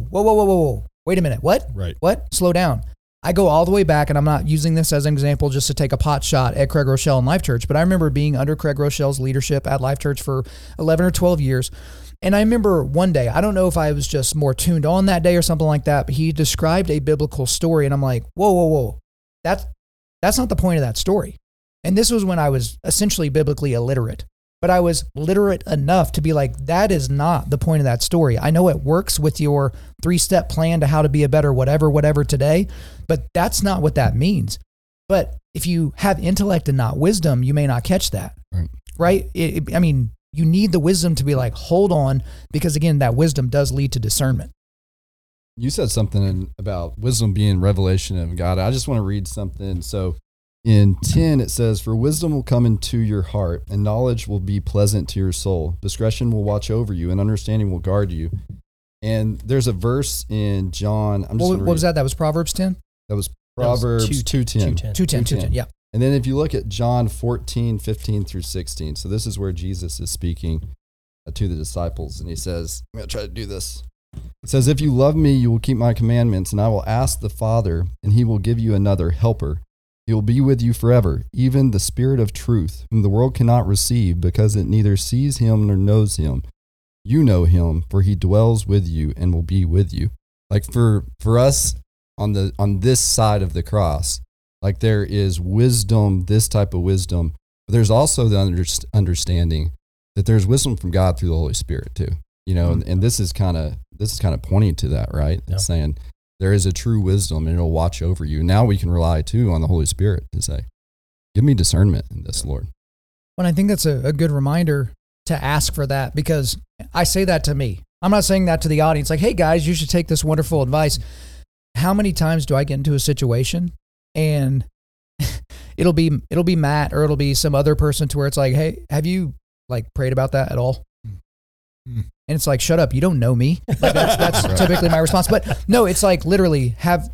whoa, wait a minute, what? Right. What? Slow down. I go all the way back, and I'm not using this as an example just to take a pot shot at Craig Rochelle and Life Church, but I remember being under Craig Rochelle's leadership at Life Church for 11 or 12 years. And I remember one day, I don't know if I was just more tuned on that day or something like that, but he described a biblical story, and I'm like, whoa. That's not the point of that story. And this was when I was essentially biblically illiterate, but I was literate enough to be like, that is not the point of that story. I know it works with your 3-step plan to how to be a better whatever today, but that's not what that means. But if you have intellect and not wisdom, you may not catch that, right? You need the wisdom to be like, hold on, because again, that wisdom does lead to discernment. You said something about wisdom being revelation of God. I just want to read something. So in 10, it says, for wisdom will come into your heart, and knowledge will be pleasant to your soul. Discretion will watch over you, and understanding will guard you. And there's a verse in John. What was that? That was Proverbs 10? That was Proverbs 2:10. 2:10, yeah. And then if you look at John 14, 15 through 16, so this is where Jesus is speaking to the disciples, and he says, I'm going to try to do this. It says, if you love me, you will keep my commandments, and I will ask the Father, and he will give you another helper. He will be with you forever, even the Spirit of truth, whom the world cannot receive, because it neither sees him nor knows him. You know him, for he dwells with you and will be with you. Like for us on this side of the cross, like there is wisdom, this type of wisdom, but there's also the understanding that there's wisdom from God through the Holy Spirit too. And this is kind of pointing to that, right? Yeah. It's saying there is a true wisdom, and it'll watch over you. Now we can rely too on the Holy Spirit to say, give me discernment in this, Lord. Well, I think that's a good reminder to ask for that, because I say that to me. I'm not saying that to the audience, like, hey guys, you should take this wonderful advice. How many times do I get into a situation and it'll be Matt or it'll be some other person to where it's like, hey, have you prayed about that at all? And it's like, shut up, you don't know me. That's right. Typically my response. But no, it's like literally, have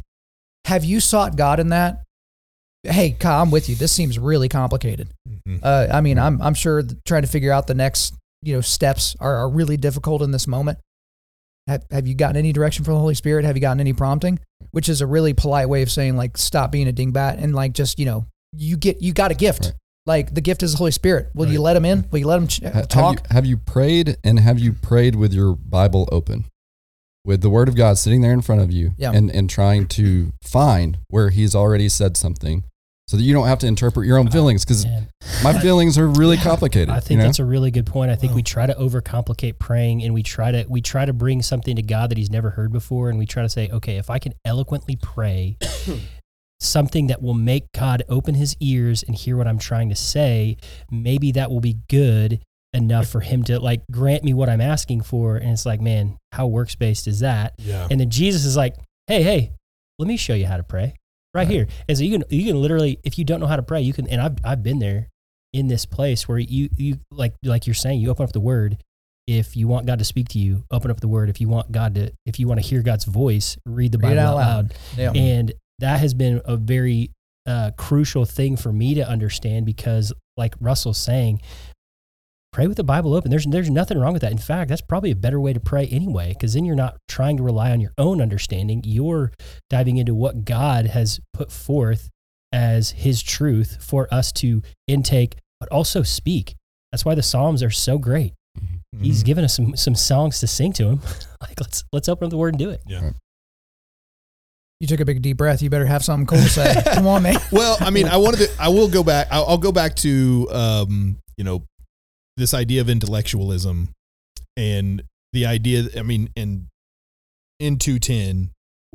you sought God in that? Hey, Kyle, I'm with you. This seems really complicated. Mm-hmm. I'm sure trying to figure out the next steps are really difficult in this moment. Have you gotten any direction from the Holy Spirit? Have you gotten any prompting? Which is a really polite way of saying stop being a dingbat and just, you got a gift. Right. Like the gift is the Holy Spirit. Will you let him in? Will you let him talk? Have you prayed, and have you prayed with your Bible open, with the Word of God sitting there in front of you, and trying to find where He's already said something, so that you don't have to interpret your own feelings? Because my feelings are really complicated. I think that's a really good point. I think we try to overcomplicate praying, and we try to bring something to God that He's never heard before, and we try to say, okay, if I can eloquently pray something that will make God open His ears and hear what I'm trying to say, maybe that will be good enough for Him to grant me what I'm asking for. And it's like, man, how works-based is that? Yeah. And then Jesus is like, hey, let me show you how to pray right here. And so you can literally, if you don't know how to pray, you can, and I've been there in this place where you like you're saying, you open up the Word if you want God to speak to you, open up the Word. If you want to hear God's voice, read the Read it Bible out out loud. Yeah. And that has been a very crucial thing for me to understand because, like Russell's saying, pray with the Bible open. There's nothing wrong with that. In fact, that's probably a better way to pray anyway, because then you're not trying to rely on your own understanding. You're diving into what God has put forth as his truth for us to intake, but also speak. That's why the Psalms are so great. Mm-hmm. He's given us some songs to sing to him. Like, let's open up the Word and do it. Yeah. You took a big deep breath. You better have something cool to say. Come on, man. Well, I mean, I'll go back to, this idea of intellectualism and the idea, I mean, in 2:10,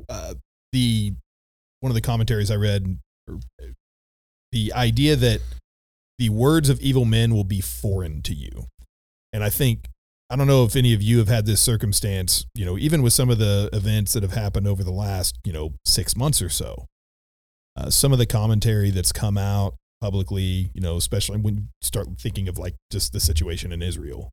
one of the commentaries I read, the idea that the words of evil men will be foreign to you. And I don't know if any of you have had this circumstance, even with some of the events that have happened over the last, 6 months or so. Some of the commentary that's come out publicly, especially when you start thinking of like just the situation in Israel,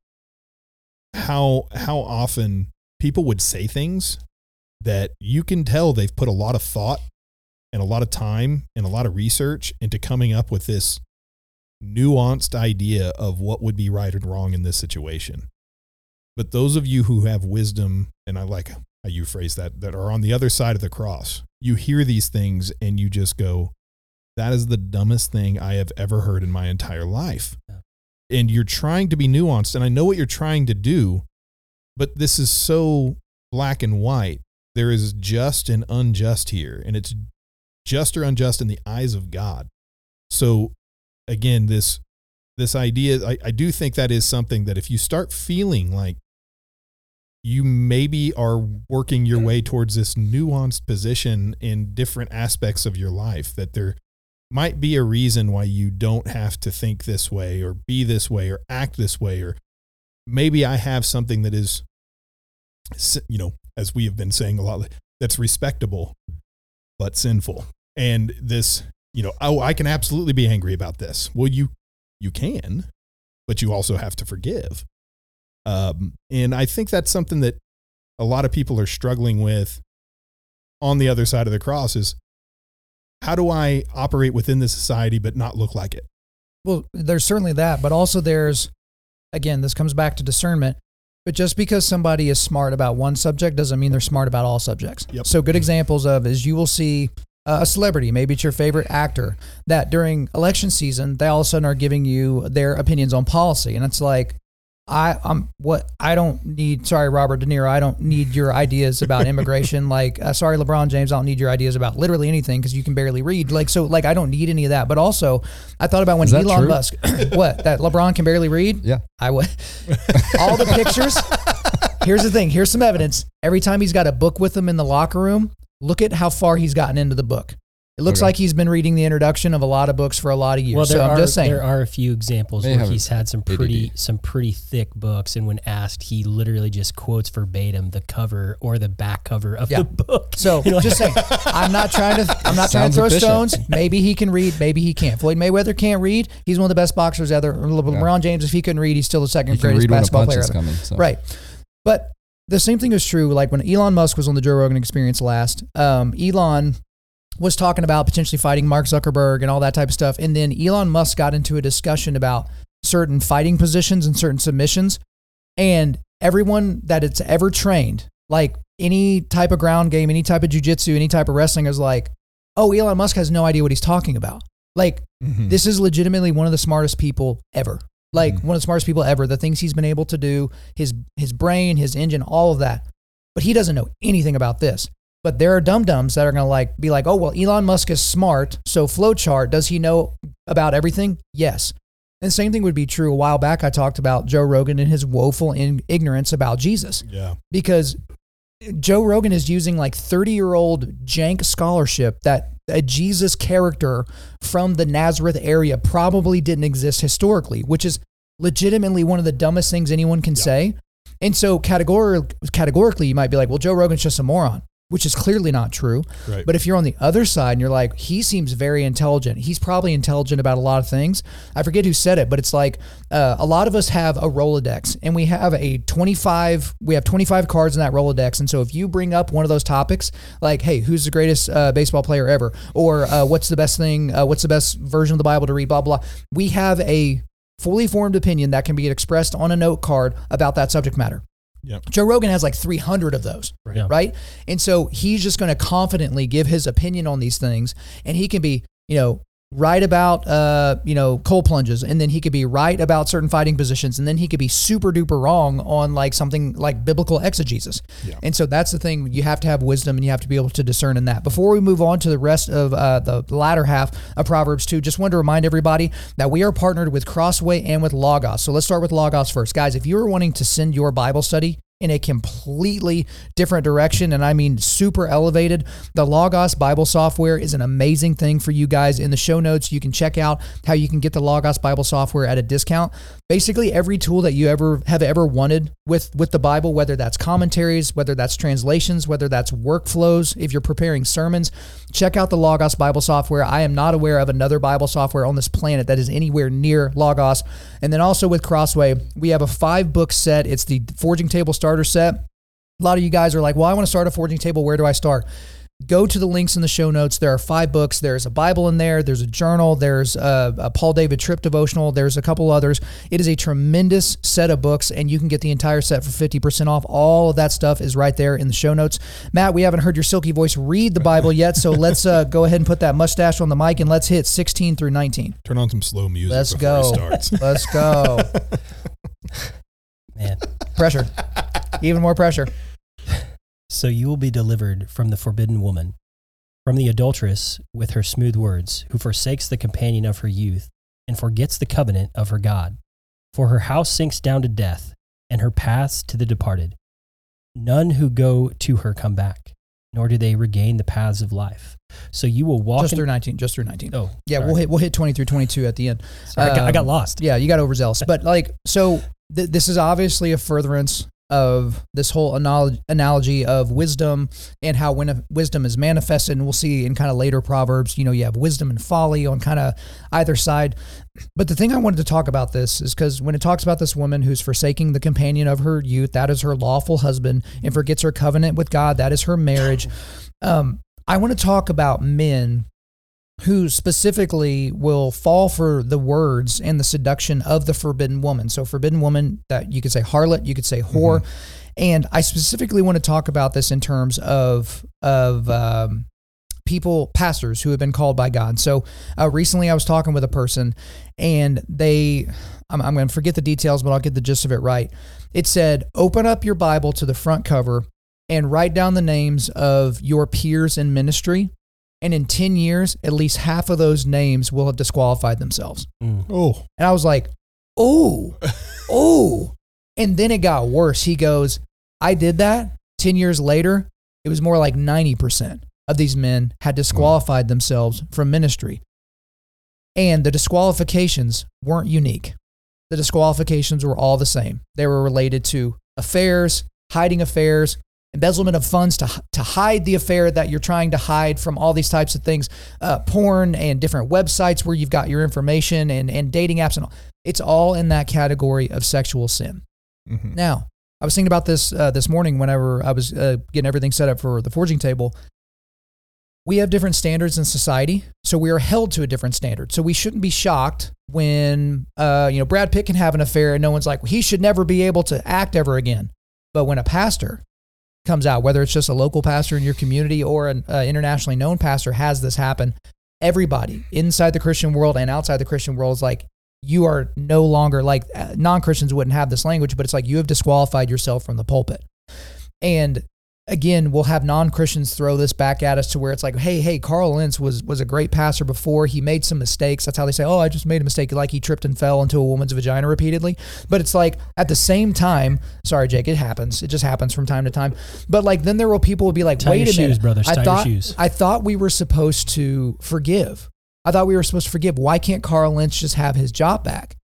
how often people would say things that you can tell they've put a lot of thought and a lot of time and a lot of research into coming up with this nuanced idea of what would be right and wrong in this situation. But those of you who have wisdom, and I like how you phrase that are on the other side of the cross, you hear these things and you just go, that is the dumbest thing I have ever heard in my entire life. Yeah. And you're trying to be nuanced, and I know what you're trying to do, but this is so black and white. There is just and unjust here, and it's just or unjust in the eyes of God. So again, this idea, I do think that is something that if you start feeling like you maybe are working your way towards this nuanced position in different aspects of your life, that there might be a reason why you don't have to think this way or be this way or act this way, or maybe I have something that is, as we have been saying a lot, that's respectable but sinful. And this, I can absolutely be angry about this. Well, you can, but you also have to forgive. And I think that's something that a lot of people are struggling with on the other side of the cross is, how do I operate within this society but not look like it? Well, there's certainly that, but also again, this comes back to discernment, but just because somebody is smart about one subject doesn't mean they're smart about all subjects. Yep. So good examples is you will see a celebrity, maybe it's your favorite actor, that during election season, they all of a sudden are giving you their opinions on policy. And it's like, Robert De Niro, I don't need your ideas about immigration. Sorry, LeBron James, I don't need your ideas about literally anything because you can barely read. I don't need any of that. But also, I thought about when Elon Musk, that LeBron can barely read? Yeah. I would. All the pictures. Here's the thing. Here's some evidence. Every time he's got a book with him in the locker room, look at how far he's gotten into the book. It looks like he's been reading the introduction of a lot of books for a lot of years. Well, I'm just saying. There are a few examples where he's had some pretty thick books, and when asked, he literally just quotes verbatim the cover or the back cover of the book. So just saying, I'm not trying to throw stones. Maybe he can read, maybe he can't. Floyd Mayweather can't read. He's one of the best boxers ever. LeBron James, if he couldn't read, he's still the second greatest basketball player ever. Right. But the same thing is true. Like when Elon Musk was on the Joe Rogan Experience last, Elon was talking about potentially fighting Mark Zuckerberg and all that type of stuff. And then Elon Musk got into a discussion about certain fighting positions and certain submissions. And everyone that it's ever trained, like any type of ground game, any type of jiu-jitsu, any type of wrestling, is like, oh, Elon Musk has no idea what he's talking about. This is legitimately one of the smartest people ever. One of the smartest people ever. The things he's been able to do, his brain, his engine, all of that. But he doesn't know anything about this. But there are dum-dums that are going to be like, oh, well, Elon Musk is smart, so flowchart, does he know about everything? Yes. And the same thing would be true. A while back, I talked about Joe Rogan and his woeful ignorance about Jesus. Yeah. Because Joe Rogan is using 30-year-old jank scholarship that a Jesus character from the Nazareth area probably didn't exist historically, which is legitimately one of the dumbest things anyone can say. And so categorically, you might be like, well, Joe Rogan's just a moron. which is clearly not true. Right. But if you're on the other side and you're like, he seems very intelligent, he's probably intelligent about a lot of things. I forget who said it, but it's like a lot of us have a Rolodex, and we have 25 cards in that Rolodex. And so if you bring up one of those topics, like, hey, who's the greatest baseball player ever? Or what's the best thing? What's the best version of the Bible to read? Blah, blah. We have a fully formed opinion that can be expressed on a note card about that subject matter. Yep. Joe Rogan has like 300 of those, Right. right? And so he's just going to confidently give his opinion on these things, and he can be, right about, cold plunges, and then he could be right about certain fighting positions, and then he could be super duper wrong on like something like biblical exegesis. Yeah. And so that's the thing. You have to have wisdom, and you have to be able to discern in that. Before we move on to the rest of the latter half of Proverbs 2, just wanted to remind everybody that we are partnered with Crossway and with Logos. So let's start with Logos first. Guys, if you're wanting to send your Bible study in a completely different direction, and I mean super elevated, the Logos Bible software is an amazing thing for you guys. In the show notes, you can check out how you can get the Logos Bible software at a discount. Basically, every tool that you have ever wanted with the Bible, whether that's commentaries, whether that's translations, whether that's workflows, if you're preparing sermons, check out the Logos Bible software. I am not aware of another Bible software on this planet that is anywhere near Logos. And then also with Crossway, we have a 5-book set. It's the Forging Table Starter Set. A lot of you guys are like, well, I want to start a forging table. Where do I start? Go to the links in the show notes. There are 5 books. There's a Bible in there. There's a journal. There's a Paul David Tripp devotional. There's a couple others. It is a tremendous set of books, and you can get the entire set for 50% off. All of that stuff is right there in the show notes. Matt, we haven't heard your silky voice read the Bible yet, so let's go ahead and put that mustache on the mic, and let's hit 16 through 19. Turn on some slow music Let's before go. he starts. Let's go. Man. Pressure. Even more pressure. So you will be delivered from the forbidden woman, from the adulteress with her smooth words, who forsakes the companion of her youth and forgets the covenant of her God. For her house sinks down to death, and her paths to the departed. None who go to her come back, nor do they regain the paths of life. So you will walk Just through 19. Just through 19. Oh, Yeah, sorry. we'll hit 20 through 22 at the end. Sorry, I got lost. Yeah, you got overzealous. But this is obviously a furtherance of this whole analogy of wisdom and how when wisdom is manifested, and we'll see in kind of later Proverbs, you have wisdom and folly on kind of either side. But the thing I wanted to talk about this is because when it talks about this woman who's forsaking the companion of her youth, that is her lawful husband, and forgets her covenant with God, that is her marriage. I want to talk about men who specifically will fall for the words and the seduction of the forbidden woman. So forbidden woman, that you could say harlot, you could say whore. Mm-hmm. And I specifically want to talk about this in terms of people, pastors who have been called by God. So recently I was talking with a person, and I'm going to forget the details, but I'll get the gist of it right. It said, open up your Bible to the front cover and write down the names of your peers in ministry. And in 10 years, at least half of those names will have disqualified themselves. Oh. And I was like, oh. And then it got worse. He goes, I did that. 10 years later, it was more like 90% of these men had disqualified themselves from ministry. And the disqualifications weren't unique. The disqualifications were all the same. They were related to affairs, hiding affairs, embezzlement of funds to hide the affair that you're trying to hide from, all these types of things, porn and different websites where you've got your information and dating apps and all. It's all in that category of sexual sin. Mm-hmm. Now, I was thinking about this this morning whenever I was getting everything set up for the forging table. We have different standards in society, so we are held to a different standard. So we shouldn't be shocked when Brad Pitt can have an affair and no one's like, well, he should never be able to act ever again. But when a pastor comes out, whether it's just a local pastor in your community or an internationally known pastor has this happen, everybody inside the Christian world and outside the Christian world is like, you are no longer, like non-Christians wouldn't have this language, but it's like you have disqualified yourself from the pulpit. And again, we'll have non-Christians throw this back at us to where it's like, hey, Carl Lentz was a great pastor before. He made some mistakes. That's how they say, I just made a mistake. Like he tripped and fell into a woman's vagina repeatedly. But it's like at the same time, sorry, Jake, it happens. It just happens from time to time. But like then there will people will be like, wait a minute, brother. I thought we were supposed to forgive. Why can't Carl Lentz just have his job back?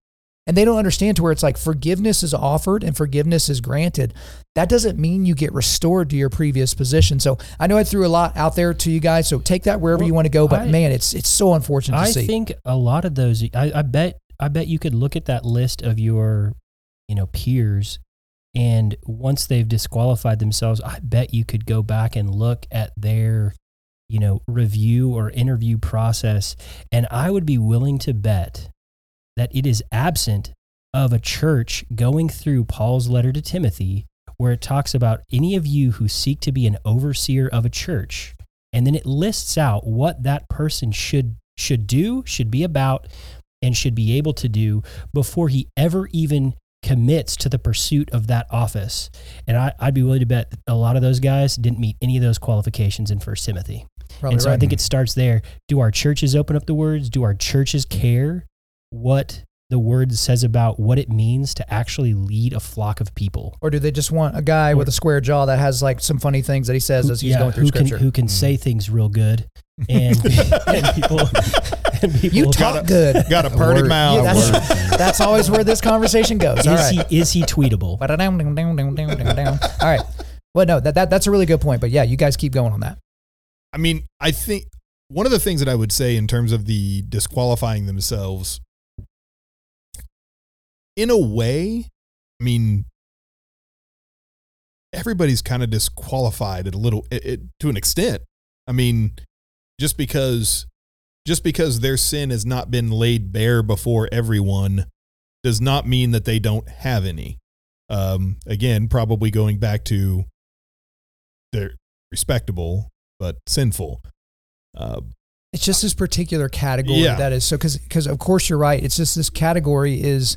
And they don't understand to where it's like forgiveness is offered and forgiveness is granted. That doesn't mean you get restored to your previous position. So I know I threw a lot out there to you guys. So take that wherever you want to go. But man, it's so unfortunate to see. I think a lot of those, I bet you could look at that list of your, peers, and once they've disqualified themselves, I bet you could go back and look at their, review or interview process. And I would be willing to bet that it is absent of a church going through Paul's letter to Timothy, where it talks about any of you who seek to be an overseer of a church. And then it lists out what that person should do, should be about, and should be able to do before he ever even commits to the pursuit of that office. And I'd be willing to bet a lot of those guys didn't meet any of those qualifications in 1 Timothy. Probably and so right. I think it starts there. Do our churches open up the words? Do our churches care what the word says about what it means to actually lead a flock of people? Or do they just want a guy with a square jaw that has like some funny things that he says as he's going through scripture? Who can say things real good and people you talk good. Got a purty mouth. Yeah, that's always where this conversation goes. All right. Is he tweetable? All right. Well, no, that's a really good point. But yeah, you guys keep going on that. I mean, I think one of the things that I would say in terms of the disqualifying themselves, in a way, I mean, everybody's kind of disqualified to an extent. I mean, just because their sin has not been laid bare before everyone does not mean that they don't have any. Again, probably going back to they're respectable but sinful. It's just this particular category that is so because of course you're right. It's just this category is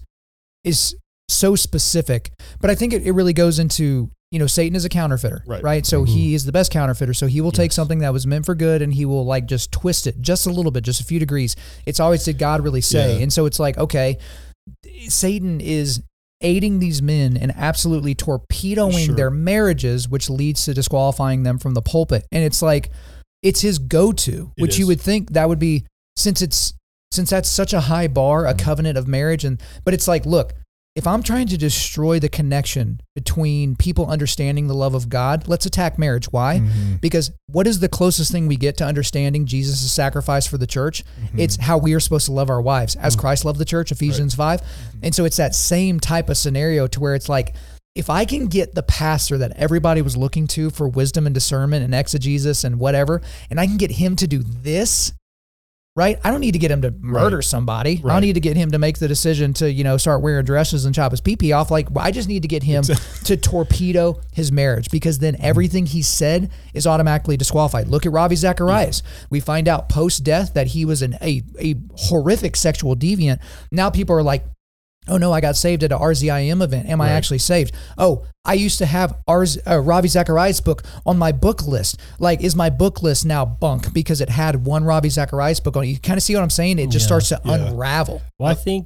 so specific, but I think it really goes into, Satan is a counterfeiter, right? So he is the best counterfeiter. So he will take something that was meant for good and he will like just twist it just a little bit, just a few degrees. It's always, did God really say? Yeah. And so it's like, okay, Satan is aiding these men and absolutely torpedoing their marriages, which leads to disqualifying them from the pulpit. And it's like, it's his go-to, which you would think that would be, since that's such a high bar, a covenant of marriage. But it's like, look, if I'm trying to destroy the connection between people understanding the love of God, let's attack marriage. Why? Mm-hmm. Because what is the closest thing we get to understanding Jesus' sacrifice for the church? Mm-hmm. It's how we are supposed to love our wives as Christ loved the church, Ephesians 5. Mm-hmm. And so it's that same type of scenario to where it's like, if I can get the pastor that everybody was looking to for wisdom and discernment and exegesis and whatever, and I can get him to do this, right? I don't need to get him to murder somebody. Right. I don't need to get him to make the decision to, start wearing dresses and chop his pee-pee off. Like, I just need to get him to torpedo his marriage, because then everything he said is automatically disqualified. Look at Ravi Zacharias. We find out post-death that he was a horrific sexual deviant. Now people are like, oh no, I got saved at a RZIM event. Am I actually saved? Oh, I used to have Ravi Zacharias' book on my book list. Like, is my book list now bunk because it had one Ravi Zacharias book on it? You kind of see what I'm saying? It just starts to unravel. Well, I think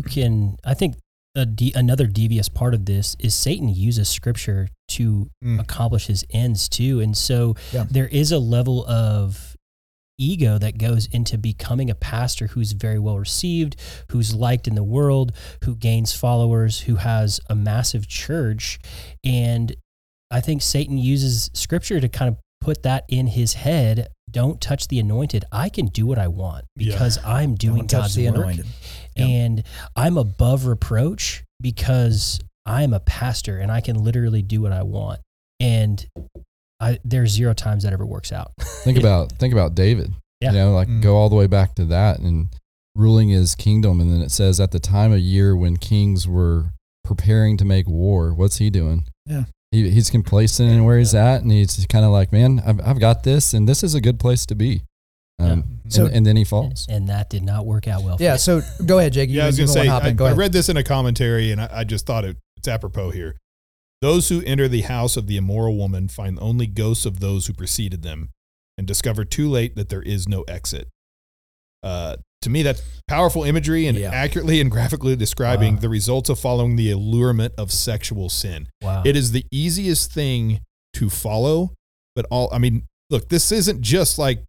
another devious part of this is Satan uses scripture to accomplish his ends too. And so there is a level of ego that goes into becoming a pastor who's very well received, who's liked in the world, who gains followers, who has a massive church. And I think Satan uses scripture to kind of put that in his head. Don't touch the anointed. I can do what I want because I'm doing God's work. Anointed. And I'm above reproach because I'm a pastor and I can literally do what I want. And there's zero times that ever works out. Think about David. Yeah. Go all the way back to that and ruling his kingdom. And then it says at the time of year when kings were preparing to make war, what's he doing? Yeah. He's complacent in where he's at, and he's kind of like, man, I've got this, and this is a good place to be. And then he falls. And that did not work out well. Yeah. So go ahead, Jake. I was going to say, I read this in a commentary, and I just thought it's apropos here. Those who enter the house of the immoral woman find only ghosts of those who preceded them, and discover too late that there is no exit. To me, that's powerful imagery and accurately and graphically describing the results of following the allurement of sexual sin. Wow. It is the easiest thing to follow, but look, this isn't just like,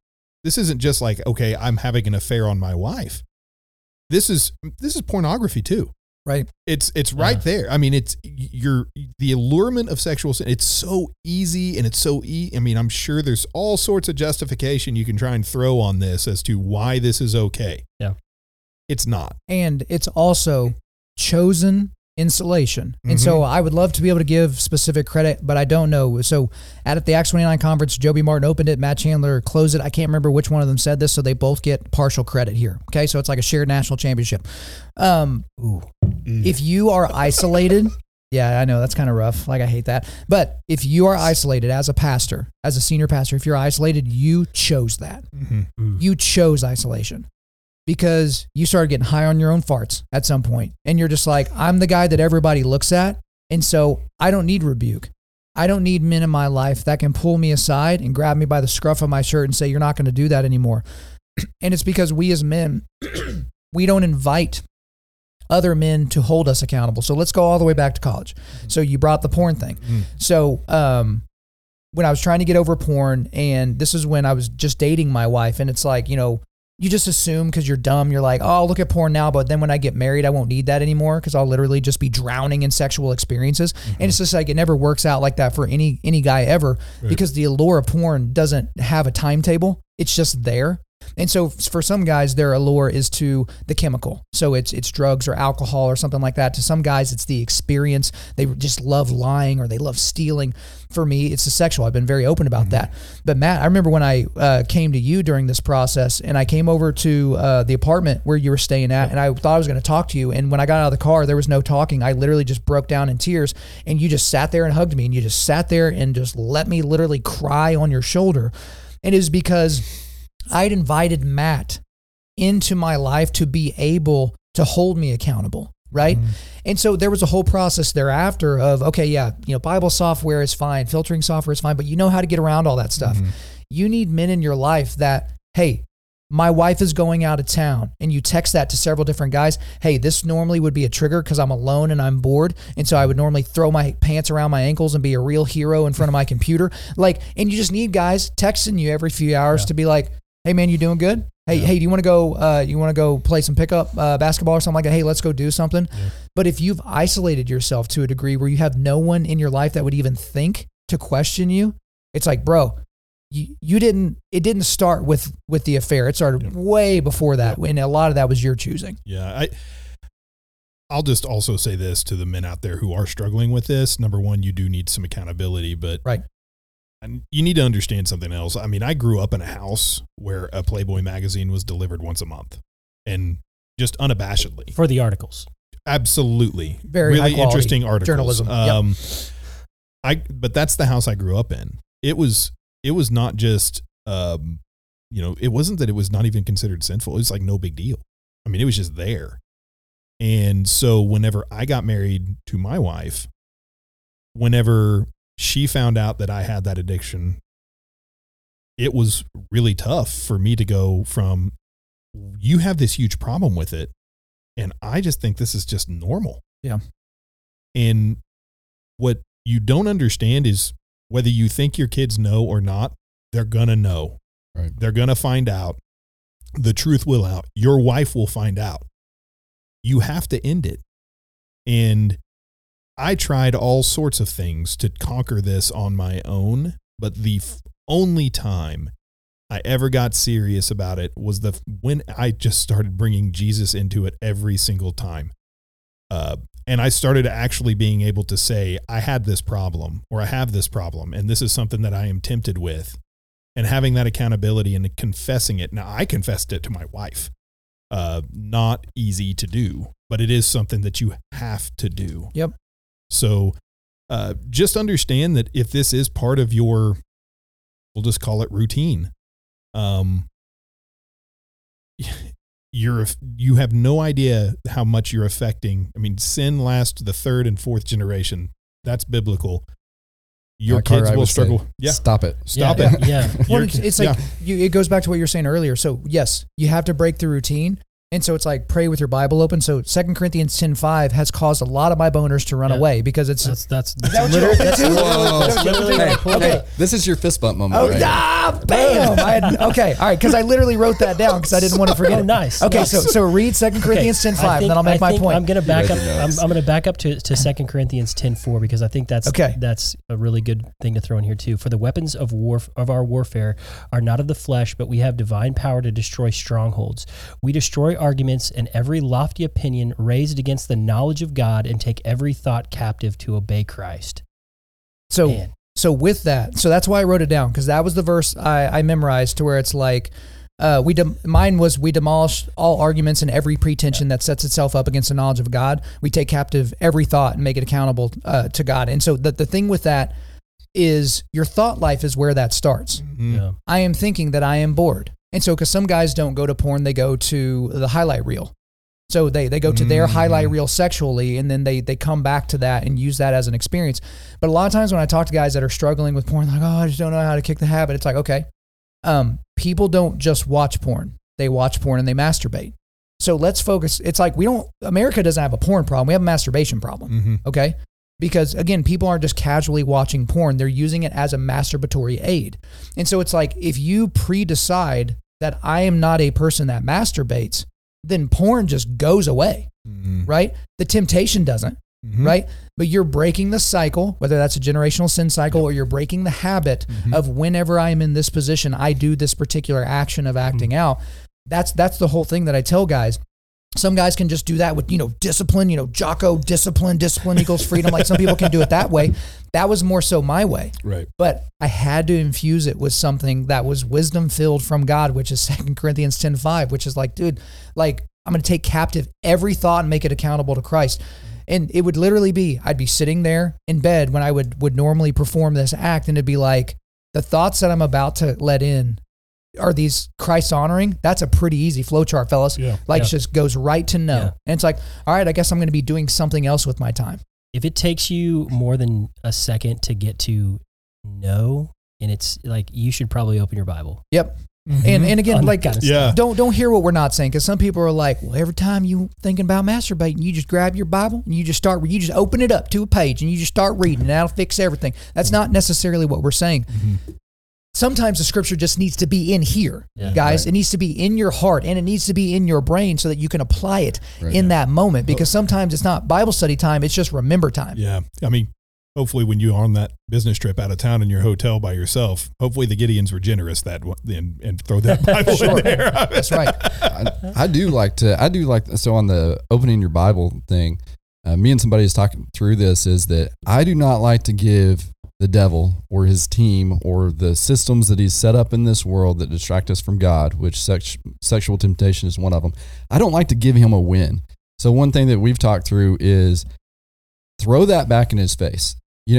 okay, I'm having an affair on my wife. This is pornography too. Right. It's right there. I mean, it's the allurement of sexual sin. It's so easy and it's so I mean, I'm sure there's all sorts of justification you can try and throw on this as to why this is okay. Yeah. It's not. And it's also chosen insulation. And so I would love to be able to give specific credit, but I don't know. So at the Acts 29 conference, Joby Martin opened it, Matt Chandler closed it. I can't remember which one of them said this, so they both get partial credit here. Okay, so it's like a shared national championship. If you are isolated, yeah, I know that's kind of rough. Like, I hate that. But if you are isolated as a pastor, as a senior pastor, if you're isolated, you chose that. You chose isolation. Because you started getting high on your own farts at some point. And you're just like, I'm the guy that everybody looks at. And so I don't need rebuke. I don't need men in my life that can pull me aside and grab me by the scruff of my shirt and say, you're not going to do that anymore. And it's because we as men, we don't invite other men to hold us accountable. So let's go all the way back to college. So you brought the porn thing. So when I was trying to get over porn, and this is when I was just dating my wife, and it's like, you just assume because you're dumb, you're like, oh, I'll look at porn now, but then when I get married, I won't need that anymore because I'll literally just be drowning in sexual experiences. And it's just like, it never works out like that for any guy ever, because the allure of porn doesn't have a timetable. It's just there. And so for some guys, their allure is to the chemical. So it's drugs or alcohol or something like that. To some guys, it's the experience. They just love lying or they love stealing. For me, it's the sexual. I've been very open about that. But Matt, I remember when I came to you during this process, and I came over to the apartment where you were staying at, and I thought I was going to talk to you. And when I got out of the car, there was no talking. I literally just broke down in tears, and you just sat there and hugged me, and you just sat there and just let me literally cry on your shoulder. And it was because I'd invited Matt into my life to be able to hold me accountable, right? And so there was a whole process thereafter of, okay, yeah, Bible software is fine, filtering software is fine, but you know how to get around all that stuff. You need men in your life that, hey, my wife is going out of town, and you text that to several different guys. Hey, this normally would be a trigger because I'm alone and I'm bored. And so I would normally throw my pants around my ankles and be a real hero in front of my computer. And you just need guys texting you every few hours to be like, hey man, you doing good? Hey, do you want to go play some pickup basketball or something like that? Hey, let's go do something. But if you've isolated yourself to a degree where you have no one in your life that would even think to question you, it's like, bro, it didn't start with the affair. It started way before that. And a lot of that was your choosing. Yeah. I'll just also say this to the men out there who are struggling with this. Number one, you do need some accountability, but you need to understand something else. I mean, I grew up in a house where a Playboy magazine was delivered once a month, and just unabashedly. For the articles. Absolutely. Very really high quality interesting articles. Journalism. But that's the house I grew up in. It was not just, it wasn't that it was not even considered sinful. It was like no big deal. I mean, it was just there. And so whenever I got married to my wife, whenever she found out that I had that addiction, it was really tough for me to go from, you have this huge problem with it, and I just think this is just normal. Yeah. And what you don't understand is whether you think your kids know or not, they're going to know. Right. They're going to find out. The truth will out. Your wife will find out. You have to end it. And I tried all sorts of things to conquer this on my own, but the only time I ever got serious about it was when I just started bringing Jesus into it every single time. And I started actually being able to say, I had this problem, or I have this problem, and this is something that I am tempted with, and having that accountability and confessing it. Now, I confessed it to my wife. Not easy to do, but it is something that you have to do. Yep. So just understand that if this is part of your, we'll just call it routine, you have no idea how much you're affecting. I mean, sin lasts the third and fourth generation. That's biblical. Your kids will struggle. Yeah. Stop it. Stop it. Yeah. Well, it's like it goes back to what you were saying earlier. So yes, you have to break the routine, And so it's like pray with your Bible open. So 2 Corinthians 10:5 has caused a lot of my boners to run away because it's that's what you're literally, open to? that's literally what I pulled Okay. up. This is your fist bump moment. Oh, right? bam! Okay, all right, because I literally wrote that down because I didn't want to forget. Oh, nice. Okay, Nice. so read 2 Corinthians 10:5, and then I'll make my point. I'm going to back You up. read your I'm notes. going to back up to 2 Corinthians 10:4 because I think that's Okay. that's a really good thing to throw in here too. For the weapons of our warfare are not of the flesh, but we have divine power to destroy strongholds. We destroy arguments and every lofty opinion raised against the knowledge of God, and take every thought captive to obey Christ. So, Man. so with that, so that's why I wrote it down because that was the verse I memorized to where it's like, mine was we demolish all arguments and every pretension that sets itself up against the knowledge of God. We take captive every thought and make it accountable to God. And so the thing with that is your thought life is where that starts. Yeah. I am thinking that I am bored. And so because some guys don't go to porn, they go to the highlight reel. So they go to their highlight reel sexually, and then they come back to that and use that as an experience. But a lot of times when I talk to guys that are struggling with porn, like, oh, I just don't know how to kick the habit. It's like, okay, people don't just watch porn. They watch porn and they masturbate. So let's focus. It's like America doesn't have a porn problem. We have a masturbation problem, okay? Because again, people aren't just casually watching porn. They're using it as a masturbatory aid. And so it's like, if you pre-decide that I am not a person that masturbates, then porn just goes away, right? The temptation doesn't, right? But you're breaking the cycle, whether that's a generational sin cycle or you're breaking the habit of whenever I am in this position, I do this particular action of acting out. That's the whole thing that I tell guys. Some guys can just do that with, discipline, Jocko, discipline equals freedom. Like some people can do it that way. That was more so my way. Right. But I had to infuse it with something that was wisdom filled from God, which is 2 Corinthians 10:5, which is like, dude, like I'm going to take captive every thought and make it accountable to Christ. And it would literally be, I'd be sitting there in bed when I would normally perform this act, and it'd be like, the thoughts that I'm about to let in, are these Christ honoring? That's a pretty easy flow chart, fellas. Yeah. It just goes right to no. Yeah. And it's like, all right, I guess I'm going to be doing something else with my time. If it takes you more than a second to get to no, and it's like, you should probably open your Bible. Yep. And again, On like, that kind of Yeah. don't hear what we're not saying, because some people are like, well, every time you thinking about masturbating, you just grab your Bible and you just open it up to a page and you just start reading, and that'll fix everything. That's not necessarily what we're saying. Sometimes the scripture just needs to be in here, guys. right. It needs to be in your heart and it needs to be in your brain so that you can apply it Right. in that moment, because sometimes it's not Bible study time. It's just remember time. Yeah. I mean, hopefully when you're on that business trip out of town in your hotel by yourself, hopefully the Gideons were generous and throw that Bible in there. That's right. I do like, so on the opening your Bible thing, me and somebody is talking through this, is that I do not like to give the devil or his team or the systems that he's set up in this world that distract us from God, which sexual temptation is one of them. I don't like to give him a win. So one thing that we've talked through is throw that back in his face.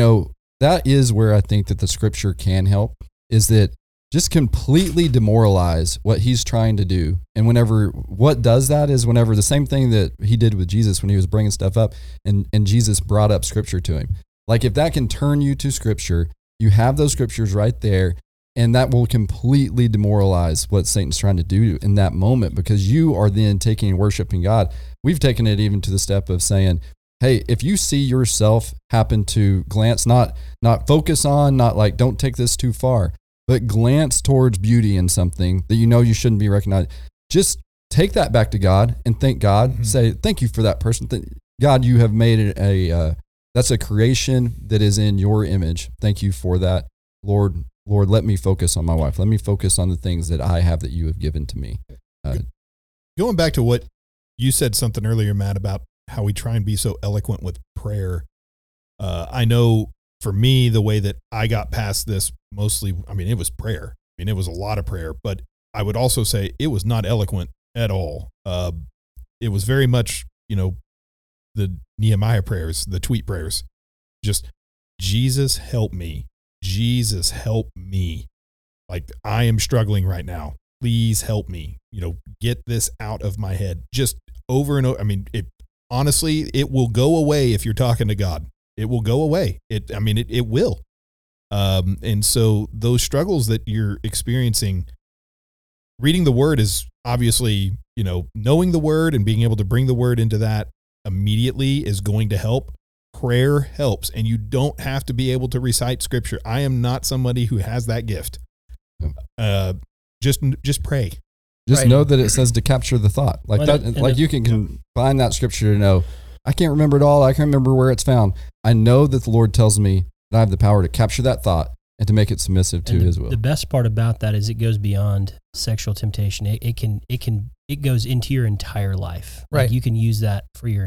That is where I think that the scripture can help, is that just completely demoralize what he's trying to do. And what does that is whenever the same thing that he did with Jesus when he was bringing stuff up and Jesus brought up scripture to him. Like if that can turn you to scripture, you have those scriptures right there, and that will completely demoralize what Satan's trying to do in that moment, because you are then taking and worshiping God. We've taken it even to the step of saying, hey, if you see yourself happen to glance, not focus on, not like, don't take this too far, but glance towards beauty in something that you shouldn't be recognized, just take that back to God and thank God. Say, thank you for that person. God, you have made it that's a creation that is in your image. Thank you for that. Lord, let me focus on my wife. Let me focus on the things that I have that you have given to me. Going back to what you said something earlier, Matt, about how we try and be so eloquent with prayer. I know for me, the way that I got past this mostly, it was prayer. It was a lot of prayer, but I would also say it was not eloquent at all. It was very much, the Nehemiah prayers, the tweet prayers, just Jesus help me. Jesus help me. Like I am struggling right now. Please help me, get this out of my head. Just over and over. Honestly, it will go away if you're talking to God. It will go away. It will. And so those struggles that you're experiencing, reading the word is obviously knowing the word and being able to bring the word into that immediately is going to help. Prayer helps, and you don't have to be able to recite scripture. I am not somebody who has that gift. Just pray. Just know that it says to capture the thought. You can find that scripture to know, I can't remember it all. I can't remember where it's found. I know that the Lord tells me that I have the power to capture that thought and to make it submissive to His will. The best part about that is it goes beyond sexual temptation. It goes into your entire life. Right. Like you can use that for your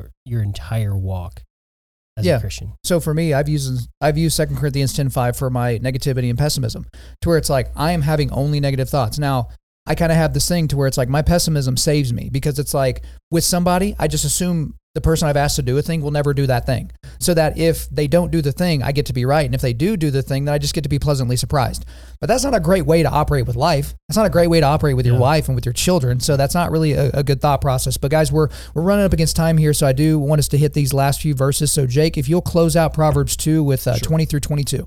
entire walk as a Christian. So for me, I've used 2 Corinthians 10:5 for my negativity and pessimism, to where it's like I am having only negative thoughts. Now, I kind of have this thing to where it's like my pessimism saves me, because it's like with somebody, I just assume the person I've asked to do a thing will never do that thing. So that if they don't do the thing, I get to be right. And if they do the thing, then I just get to be pleasantly surprised. But that's not a great way to operate with life. That's not a great way to operate with your wife and with your children. So that's not really a good thought process. But guys, we're running up against time here. So I do want us to hit these last few verses. So Jake, if you'll close out Proverbs 2 with 20 through 22.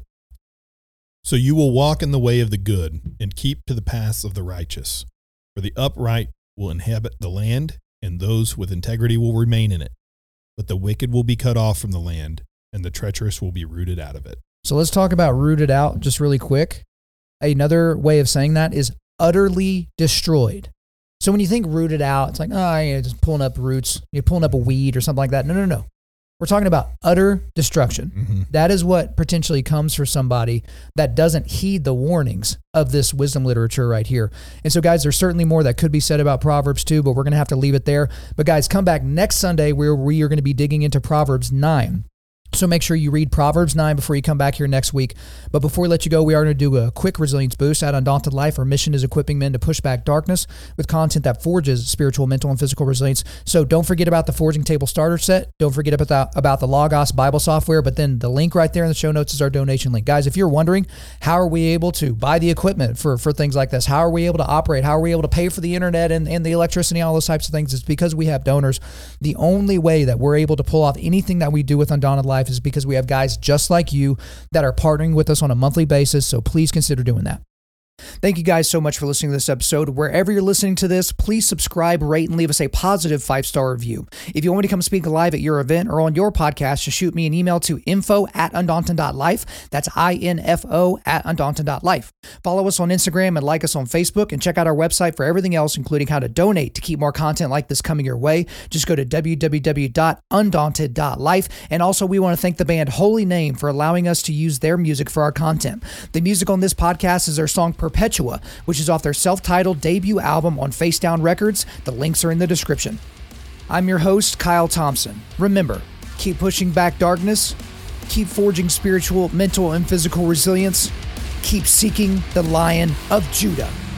So you will walk in the way of the good and keep to the paths of the righteous. For the upright will inhabit the land, and those with integrity will remain in it. But the wicked will be cut off from the land, and the treacherous will be rooted out of it. So let's talk about rooted out just really quick. Another way of saying that is utterly destroyed. So when you think rooted out, it's like, just pulling up roots, you're pulling up a weed or something like that. No. We're talking about utter destruction. Mm-hmm. That is what potentially comes for somebody that doesn't heed the warnings of this wisdom literature right here. And so guys, there's certainly more that could be said about Proverbs 2, but we're going to have to leave it there. But guys, come back next Sunday where we are going to be digging into Proverbs 9. So make sure you read Proverbs 9 before you come back here next week. But before we let you go, we are going to do a quick resilience boost at Undaunted Life. Our mission is equipping men to push back darkness with content that forges spiritual, mental, and physical resilience. So don't forget about the Forging Table Starter Set. Don't forget about the Logos Bible software. But then the link right there in the show notes is our donation link. Guys, if you're wondering, how are we able to buy the equipment for things like this? How are we able to operate? How are we able to pay for the internet and the electricity, all those types of things? It's because we have donors. The only way that we're able to pull off anything that we do with Undaunted Life is because we have guys just like you that are partnering with us on a monthly basis. So please consider doing that. Thank you guys so much for listening to this episode. Wherever you're listening to this, please subscribe, rate, and leave us a positive 5-star review. If you want me to come speak live at your event or on your podcast, just shoot me an email to info@undaunted.life. That's info@undaunted.life. Follow us on Instagram and like us on Facebook, and check out our website for everything else, including how to donate to keep more content like this coming your way. Just go to www.undaunted.life. And also, we want to thank the band Holy Name for allowing us to use their music for our content. The music on this podcast is their song Perpetua, which is off their self-titled debut album on Face Down Records. The links are in the description. I'm your host, Kyle Thompson. Remember, keep pushing back darkness, keep forging spiritual, mental, and physical resilience, keep seeking the Lion of Judah.